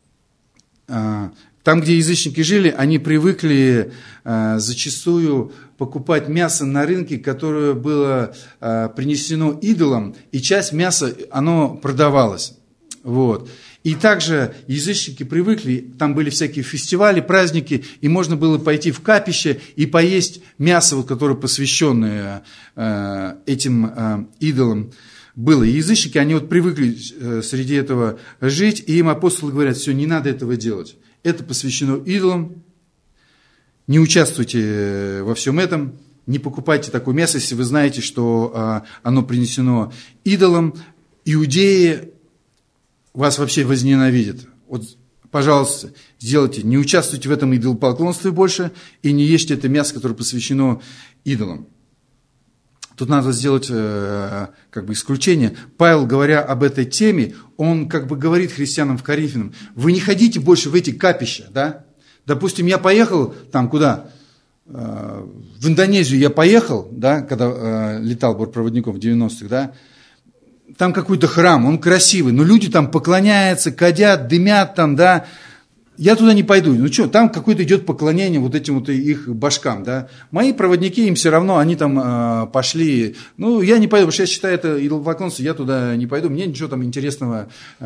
где язычники жили, они привыкли зачастую покупать мясо на рынке, которое было принесено идолам, и часть мяса, оно продавалось. Вот. И также язычники привыкли, там были всякие фестивали, праздники, и можно было пойти в капище и поесть мясо, вот, которое посвященное этим идолам было. И язычники, они вот привыкли среди этого жить, и им апостолы говорят, все, не надо этого делать. Это посвящено идолам, не участвуйте во всем этом, не покупайте такое мясо, если вы знаете, что оно принесено идолам. Иудеи вас вообще возненавидят. Вот, пожалуйста, сделайте, не участвуйте в этом идолопоклонстве больше и не ешьте это мясо, которое посвящено идолам. Тут надо сделать как бы исключение. Павел, говоря об этой теме, он как бы говорит христианам в Коринфянам, вы не ходите больше в эти капища, да? Допустим, я поехал там куда? В Индонезию я поехал, да, когда летал бортпроводником в 90-х, да? Там какой-то храм, он красивый, но люди там поклоняются, кадят, дымят там, да. Я туда не пойду. Ну что, там какое-то идет поклонение вот этим вот их башкам, да. Мои проводники, им все равно, они там пошли. Ну, я не пойду, потому что я считаю это идолопоклонство, я туда не пойду, мне ничего там интересного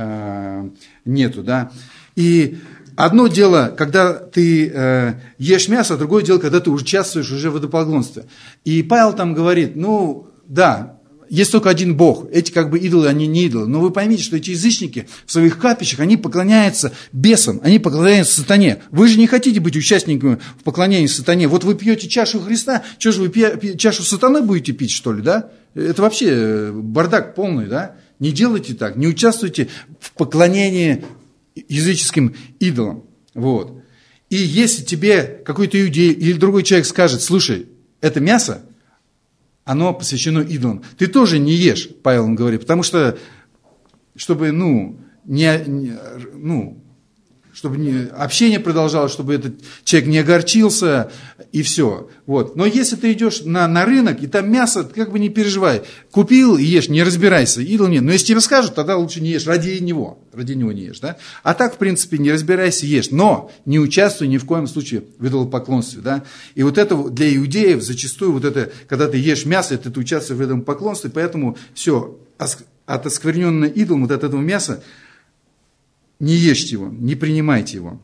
нету, да. И одно дело, когда ты ешь мясо, а другое дело, когда ты участвуешь уже в идолопоклонстве. И Павел там говорит, ну, да, есть только один Бог. Эти как бы идолы, они не идолы. Но вы поймите, что эти язычники в своих капищах, они поклоняются бесам, они поклоняются сатане. Вы же не хотите быть участниками в поклонении сатане. Вот вы пьете чашу Христа, что же вы чашу сатаны будете пить, что ли, да? Это вообще бардак полный, да? Не делайте так, не участвуйте в поклонении языческим идолам. Вот. И если тебе какой-то иудей или другой человек скажет, слушай, это мясо, оно посвящено идолам. Ты тоже не ешь, Павел говорит, потому что, чтобы, чтобы общение продолжалось, чтобы этот человек не огорчился, и все. Вот. Но если ты идешь на рынок, и там мясо, как бы не переживай. Купил и ешь, не разбирайся, идол нет. Но если тебе скажут, тогда лучше не ешь, ради него не ешь. Да? А так, в принципе, не разбирайся, ешь. Но не участвуй ни в коем случае в идолопоклонстве. Да? И вот это для иудеев зачастую, вот это, когда ты ешь мясо, ты участвуешь в этом поклонстве, поэтому все, от оскверненного идола, вот от этого мяса, не ешьте его, не принимайте его.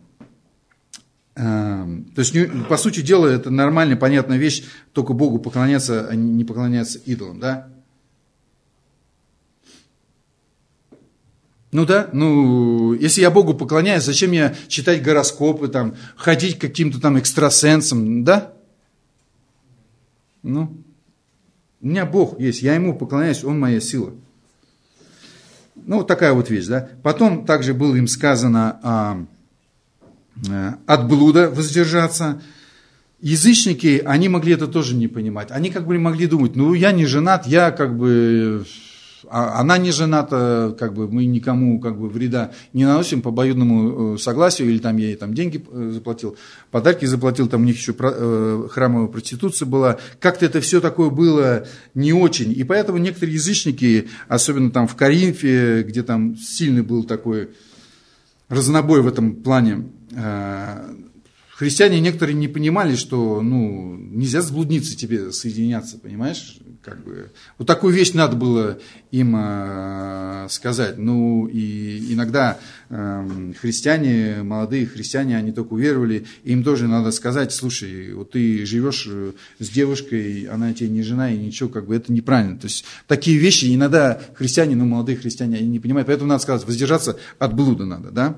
То есть, по сути дела, это нормальная, понятная вещь, только Богу поклоняться, а не поклоняться идолам, да? Ну да, если я Богу поклоняюсь, зачем мне читать гороскопы, там, ходить к каким-то там экстрасенсам, да? У меня Бог есть, я Ему поклоняюсь, Он моя сила. Вот такая вот вещь, да. Потом также было им сказано от блуда воздержаться. Язычники, они могли это тоже не понимать. Они как бы могли думать, я не женат, я как бы... она не жената, как бы мы никому как бы вреда не наносим по обоюдному согласию, или там я ей там деньги заплатил, подарки заплатил, там у них еще храмовая проституция была. Как-то это все такое было не очень. И поэтому некоторые язычники, особенно там в Коринфе, где там сильный был такой разнобой в этом плане, христиане некоторые не понимали, что нельзя с блудницей тебе соединяться, понимаешь? Как бы, вот такую вещь надо было им сказать. И иногда христиане, молодые христиане, они только уверовали, им тоже надо сказать, слушай, вот ты живешь с девушкой, она тебе не жена, и ничего, как бы это неправильно. То есть такие вещи иногда христиане, молодые христиане, они не понимают, поэтому надо сказать, воздержаться от блуда надо, да?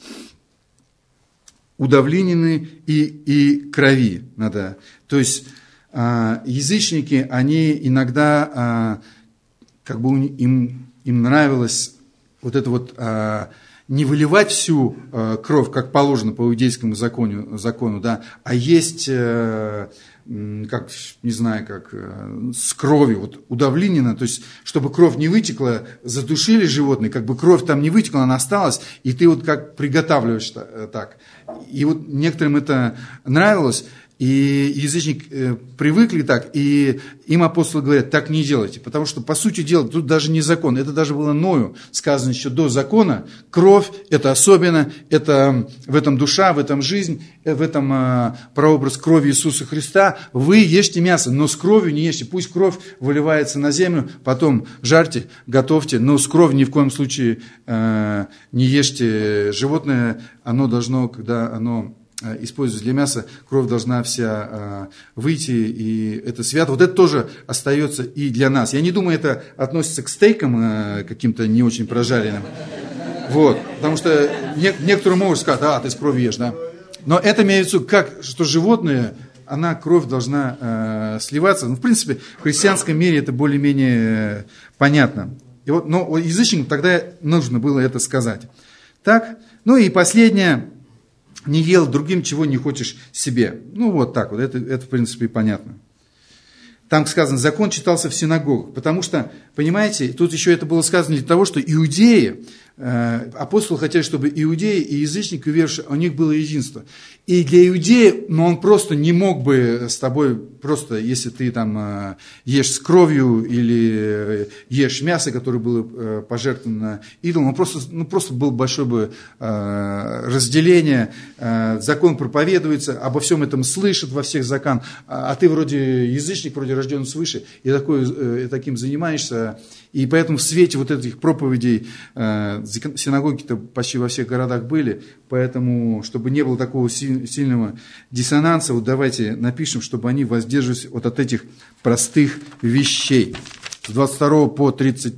Удавленины и крови надо. То есть язычники, они иногда, как бы им нравилось вот это вот не выливать всю кровь, как положено по иудейскому закону, да, а есть, как, не знаю, как с кровью, вот удавленина, то есть, чтобы кровь не вытекла, задушили животное, как бы кровь там не вытекла, она осталась, и ты вот как приготавливаешь так. И вот некоторым это нравилось, и язычники привыкли так, и им апостолы говорят, так не делайте, потому что, по сути дела, тут даже не закон, это даже было Ною сказано еще до закона, кровь, это особенно, это в этом душа, в этом жизнь, в этом прообраз крови Иисуса Христа, вы ешьте мясо, но с кровью не ешьте, пусть кровь выливается на землю, потом жарьте, готовьте, но с кровью ни в коем случае не ешьте. Животное, оно должно, когда оно используется для мяса, кровь должна вся выйти, и это свято. Вот это тоже остается и для нас. Я не думаю, это относится к стейкам каким-то не очень прожаренным. Вот, потому что некоторые могут сказать, ты с кровью ешь, да. Но это имеется в виду, что животное, кровь должна сливаться. В принципе, в христианском мире это более-менее понятно. И вот, но язычникам тогда нужно было это сказать. Так, и последнее. Не ел другим, чего не хочешь себе. Вот так вот, это в принципе понятно. Там сказано, закон читался в синагогах, потому что, понимаете, тут еще это было сказано для того, что иудеи, апостолы хотели, чтобы иудеи и язычники, уверовавшие, у них было единство. И для иудея, он просто не мог бы с тобой, просто если ты там ешь с кровью или ешь мясо, которое было пожертвовано идолом, просто было большое бы разделение, закон проповедуется, обо всем этом слышат во всех закон, а ты вроде язычник, вроде рожден свыше, и таким занимаешься. И поэтому в свете вот этих проповедей синагоги-то почти во всех городах были, поэтому, чтобы не было такого сильного диссонанса, вот давайте напишем, чтобы они воздерживались от этих простых вещей. С 22 по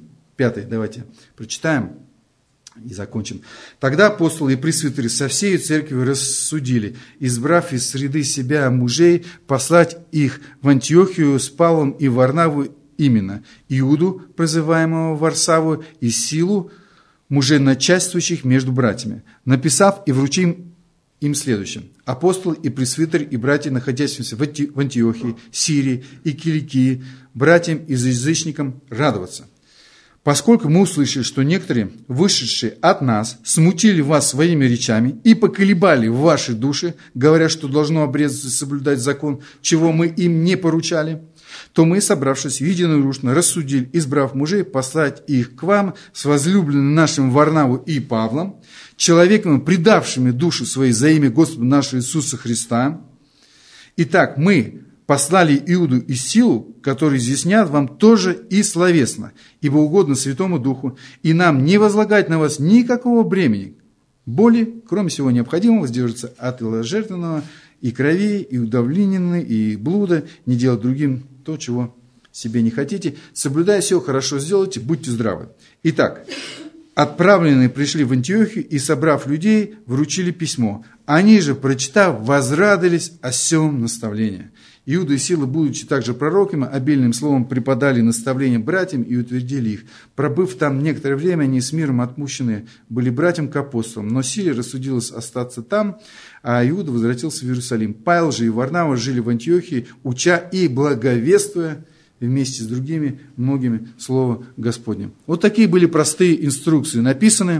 35 давайте прочитаем и закончим. Тогда апостолы и пресвитеры со всей церковью рассудили, избрав из среды себя мужей, послать их в Антиохию с Павлом и Варнаву именно Иуду, прозываемого Варсаву, и Силу, мужей начальствующих между братьями, написав и вручив им следующее. Апостолы и пресвитеры и братья, находящиеся в Антиохии, Сирии и Киликии, братьям и язычникам радоваться. Поскольку мы услышали, что некоторые, вышедшие от нас, смутили вас своими речами и поколебали ваши души, говоря, что должно обрезаться и соблюдать закон, чего мы им не поручали, то мы, собравшись единодушно, рассудили, избрав мужей, послать их к вам с возлюбленным нашим Варнаву и Павлом, человеками, предавшими души свои за имя Господа нашего Иисуса Христа. Итак, мы послали Иуду и Силу, которые изъяснят вам тоже и словесно, ибо угодно Святому Духу, и нам не возлагать на вас никакого бремени, боли, кроме всего необходимого, воздерживаться от жертвенного и крови, и удавленины, и блуда, не делать другим то, чего себе не хотите, соблюдая все, хорошо сделайте, будьте здравы. Итак, отправленные пришли в Антиохию и, собрав людей, вручили письмо. Они же, прочитав, возрадовались о сем наставлении. Иуда и Сила, будучи также пророками, обильным словом преподали наставления братьям и утвердили их. Пробыв там некоторое время, они с миром отпущены были братьям к апостолам. Но Силе рассудилось остаться там, а Иуда возвратился в Иерусалим. Павел же и Варнава жили в Антиохии, уча и благовествуя вместе с другими многими Слово Господне. Вот такие были простые инструкции написаны.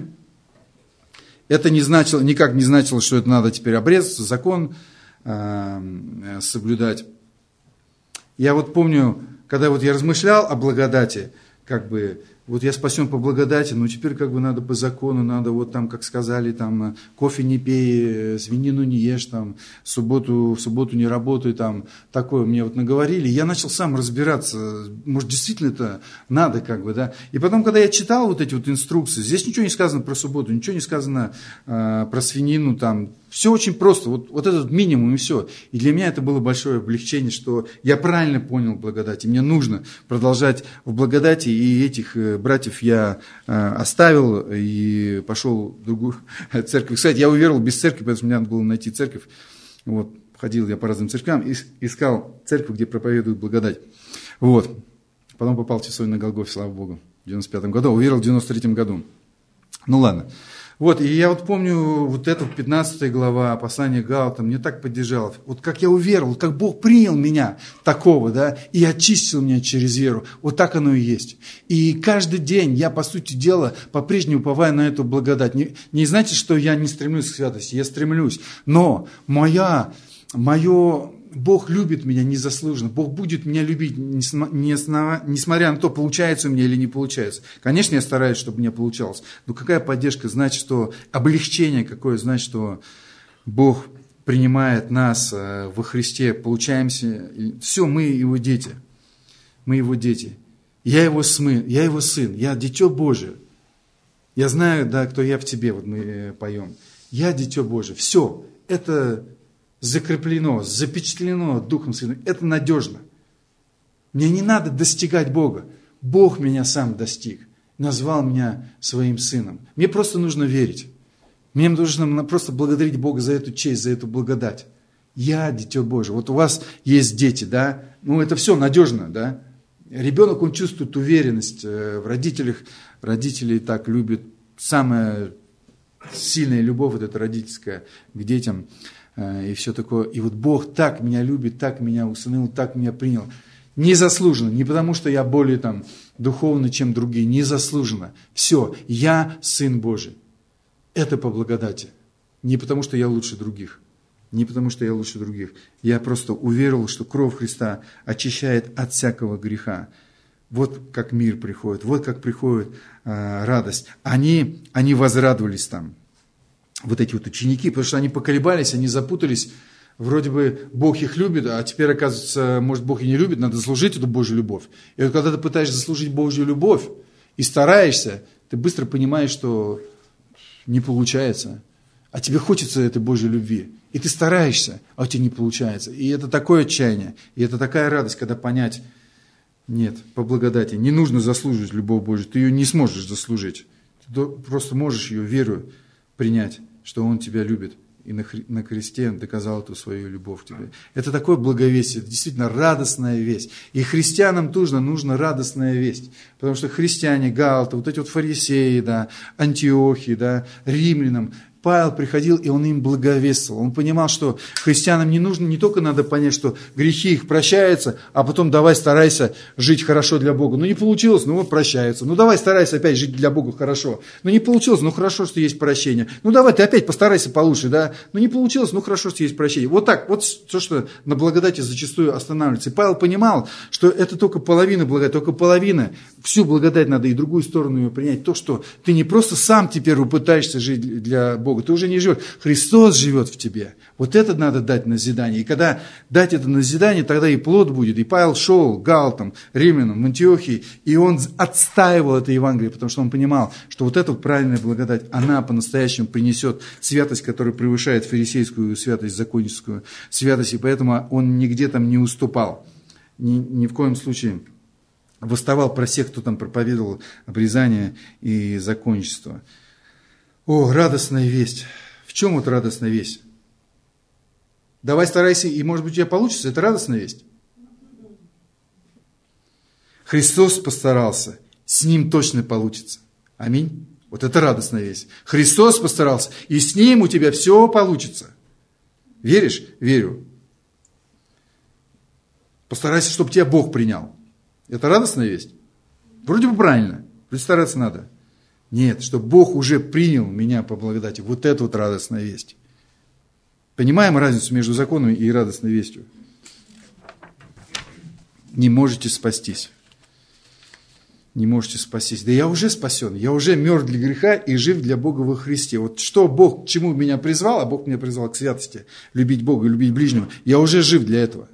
Это никак не значило, что это надо теперь обрезаться, закон соблюдать. Я вот помню, когда вот я размышлял о благодати, вот я спасен по благодати, но теперь надо по закону, надо вот там, как сказали, там кофе не пей, свинину не ешь, там в субботу не работай, там такое мне вот наговорили. Я начал сам разбираться, может действительно это надо да. И потом, когда я читал вот эти вот инструкции, здесь ничего не сказано про субботу, ничего не сказано про свинину, там все очень просто, вот этот минимум и все. И для меня это было большое облегчение, что я правильно понял благодать, и мне нужно продолжать в благодати, и этих братьев я оставил и пошел в другую церковь. Кстати, я уверовал без церкви, потому что мне надо было найти церковь. Вот, ходил я по разным церквям, искал церковь, где проповедуют благодать. Вот. Потом попал в часовню на Голгофе, слава Богу, в 95-м году, уверовал в 93-м году. Ну ладно. Вот, и я вот помню вот эту 15 глава послания Галатам, мне так поддержало. Вот как я уверовал, как Бог принял меня такого, да, и очистил меня через веру. Вот так оно и есть. И каждый день я, по сути дела, по-прежнему уповаю на эту благодать. Не значит, что я не стремлюсь к святости, я стремлюсь. Но Бог любит меня незаслуженно. Бог будет меня любить, несмотря на то, получается у меня или не получается. Конечно, я стараюсь, чтобы у меня получалось. Но какая поддержка? Значит, что облегчение какое? Значит, что Бог принимает нас во Христе. Получаемся. Все, мы Его дети. Мы Его дети. Я Его сын. Я дитё Божие. Я знаю, да, кто я в тебе. Вот мы поем. Я дитё Божие. Все. Это закреплено, запечатлено Духом Святым. Это надежно. Мне не надо достигать Бога. Бог меня сам достиг. Назвал меня своим сыном. Мне просто нужно верить. Мне нужно просто благодарить Бога за эту честь, за эту благодать. Я дитё Божие. Вот у вас есть дети, да? Ну, это все надежно, да? Ребенок, он чувствует уверенность в родителях. Родители так любят. Самая сильная любовь, вот эта родительская, к детям. И все такое. И вот Бог так меня любит, так меня усыновил, так меня принял. Незаслуженно. Не потому, что я более духовный, чем другие. Незаслуженно. Все. Я сын Божий. Это по благодати. Не потому, что я лучше других. Не потому, что я лучше других. Я просто уверовал, что кровь Христа очищает от всякого греха. Вот как мир приходит. Вот как приходит радость. Они возрадовались там. Вот эти вот ученики, потому что они поколебались, они запутались, вроде бы Бог их любит, а теперь, оказывается, может, Бог и не любит, надо заслужить эту Божью любовь. И вот когда ты пытаешься заслужить Божью любовь и стараешься, ты быстро понимаешь, что не получается, а тебе хочется этой Божьей любви. И ты стараешься, а у тебя не получается. И это такое отчаяние, и это такая радость, когда понять, нет, по благодати, не нужно заслуживать любовь Божью, ты ее не сможешь заслужить. Ты просто можешь ее верою принять, что Он тебя любит, и на кресте Он доказал эту свою любовь к тебе. Это такое благовестие, это действительно радостная весть. И христианам тоже нужна радостная весть, потому что христиане, галаты, вот эти вот фарисеи, да, Антиохии, да, римлянам, Павел приходил, и он им благовествовал. Он понимал, что христианам не только надо понять, что грехи их прощаются, а потом давай старайся жить хорошо для Бога. Ну не получилось, ну вот прощаются. Ну давай старайся опять жить для Бога хорошо. Ну не получилось, ну хорошо, что есть прощение. Ну давай ты опять постарайся получше, да. Ну не получилось, ну хорошо, что есть прощение. Вот так, вот то, что на благодати зачастую останавливается. И Павел понимал, что это только половина благодати, только половина. Всю благодать надо и другую сторону ее принять. То, что ты не просто сам теперь пытаешься жить для Бога, ты уже не живешь. Христос живет в тебе. Вот это надо дать назидание. И когда дать это назидание, тогда и плод будет. И Павел шел Галатам, Римлянам, в Антиохии, и он отстаивал это Евангелие, потому что он понимал, что вот эта правильная благодать, она по-настоящему принесет святость, которая превышает фарисейскую святость, законническую святость, и поэтому он нигде там не уступал. Ни в коем случае восставал про всех, кто там проповедовал обрезание и законничество. О, радостная весть. В чем вот радостная весть? Давай старайся, и может быть у тебя получится. Это радостная весть. Христос постарался, с Ним точно получится. Аминь. Вот это радостная весть. Христос постарался, и с Ним у тебя все получится. Веришь? Верю. Постарайся, чтобы тебя Бог принял. Это радостная весть? Вроде бы правильно. Вроде стараться надо. Нет, чтобы Бог уже принял меня по благодати. Вот это вот радостная весть. Понимаем разницу между законом и радостной вестью? Не можете спастись. Не можете спастись. Да я уже спасен. Я уже мертв для греха и жив для Бога во Христе. Вот что Бог, к чему меня призвал, а Бог меня призвал к святости, любить Бога и любить ближнего. Я уже жив для этого.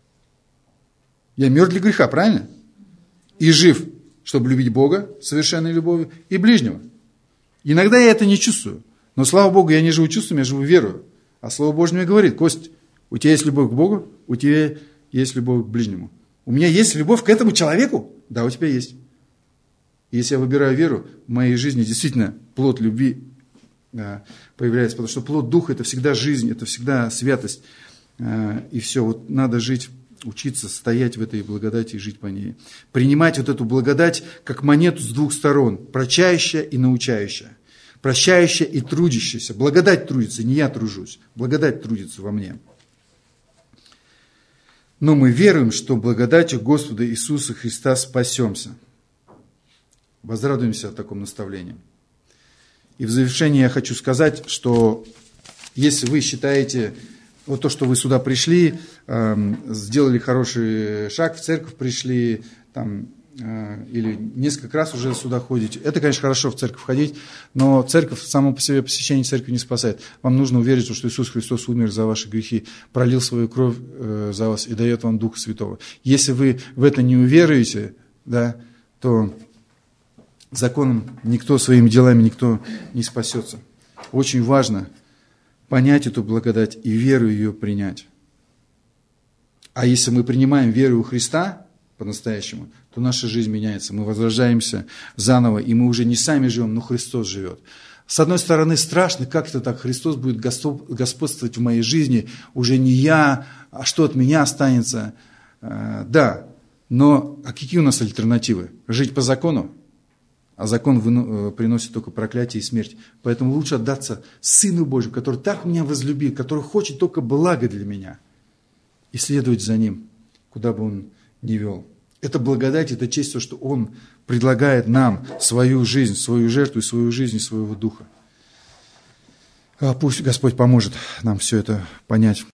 Я мертв для греха, правильно? И жив, чтобы любить Бога совершенной любовью и ближнего. Иногда я это не чувствую. Но, слава Богу, я не живу чувством, я живу верою. А Слово Божье мне говорит: Кость, у тебя есть любовь к Богу, у тебя есть любовь к ближнему. У меня есть любовь к этому человеку? Да, у тебя есть. И если я выбираю веру, в моей жизни действительно плод любви появляется. Потому что плод Духа – это всегда жизнь, это всегда святость. И все, вот надо жить, учиться, стоять в этой благодати и жить по ней. Принимать вот эту благодать как монету с двух сторон. Прощающая и научающая. Прощающая и трудящаяся. Благодать трудится, не я тружусь. Благодать трудится во мне. Но мы веруем, что благодатью Господа Иисуса Христа спасемся. Возрадуемся от таком наставлении. И в завершение я хочу сказать, что если вы считаете, вот то, что вы сюда пришли, сделали хороший шаг, в церковь пришли, там, или несколько раз уже сюда ходите, это, конечно, хорошо в церковь ходить, но церковь, само по себе посещение церкви не спасает. Вам нужно уверить, что Иисус Христос умер за ваши грехи, пролил свою кровь за вас и дает вам Духа Святого. Если вы в это не уверуете, да, то законом никто, своими делами никто не спасется. Очень важно понять эту благодать и веру ее принять. А если мы принимаем веру у Христа по-настоящему, то наша жизнь меняется. Мы возрождаемся заново, и мы уже не сами живем, но Христос живет. С одной стороны, страшно, как это так, Христос будет господствовать в моей жизни, уже не я, а что от меня останется. Да, но какие у нас альтернативы? Жить по закону? А закон приносит только проклятие и смерть. Поэтому лучше отдаться Сыну Божьему, который так меня возлюбил, который хочет только блага для меня. И следовать за Ним, куда бы Он ни вел. Это благодать, это честь, то, что Он предлагает нам свою жизнь, свою жертву, свою жизнь и своего Духа. Пусть Господь поможет нам все это понять.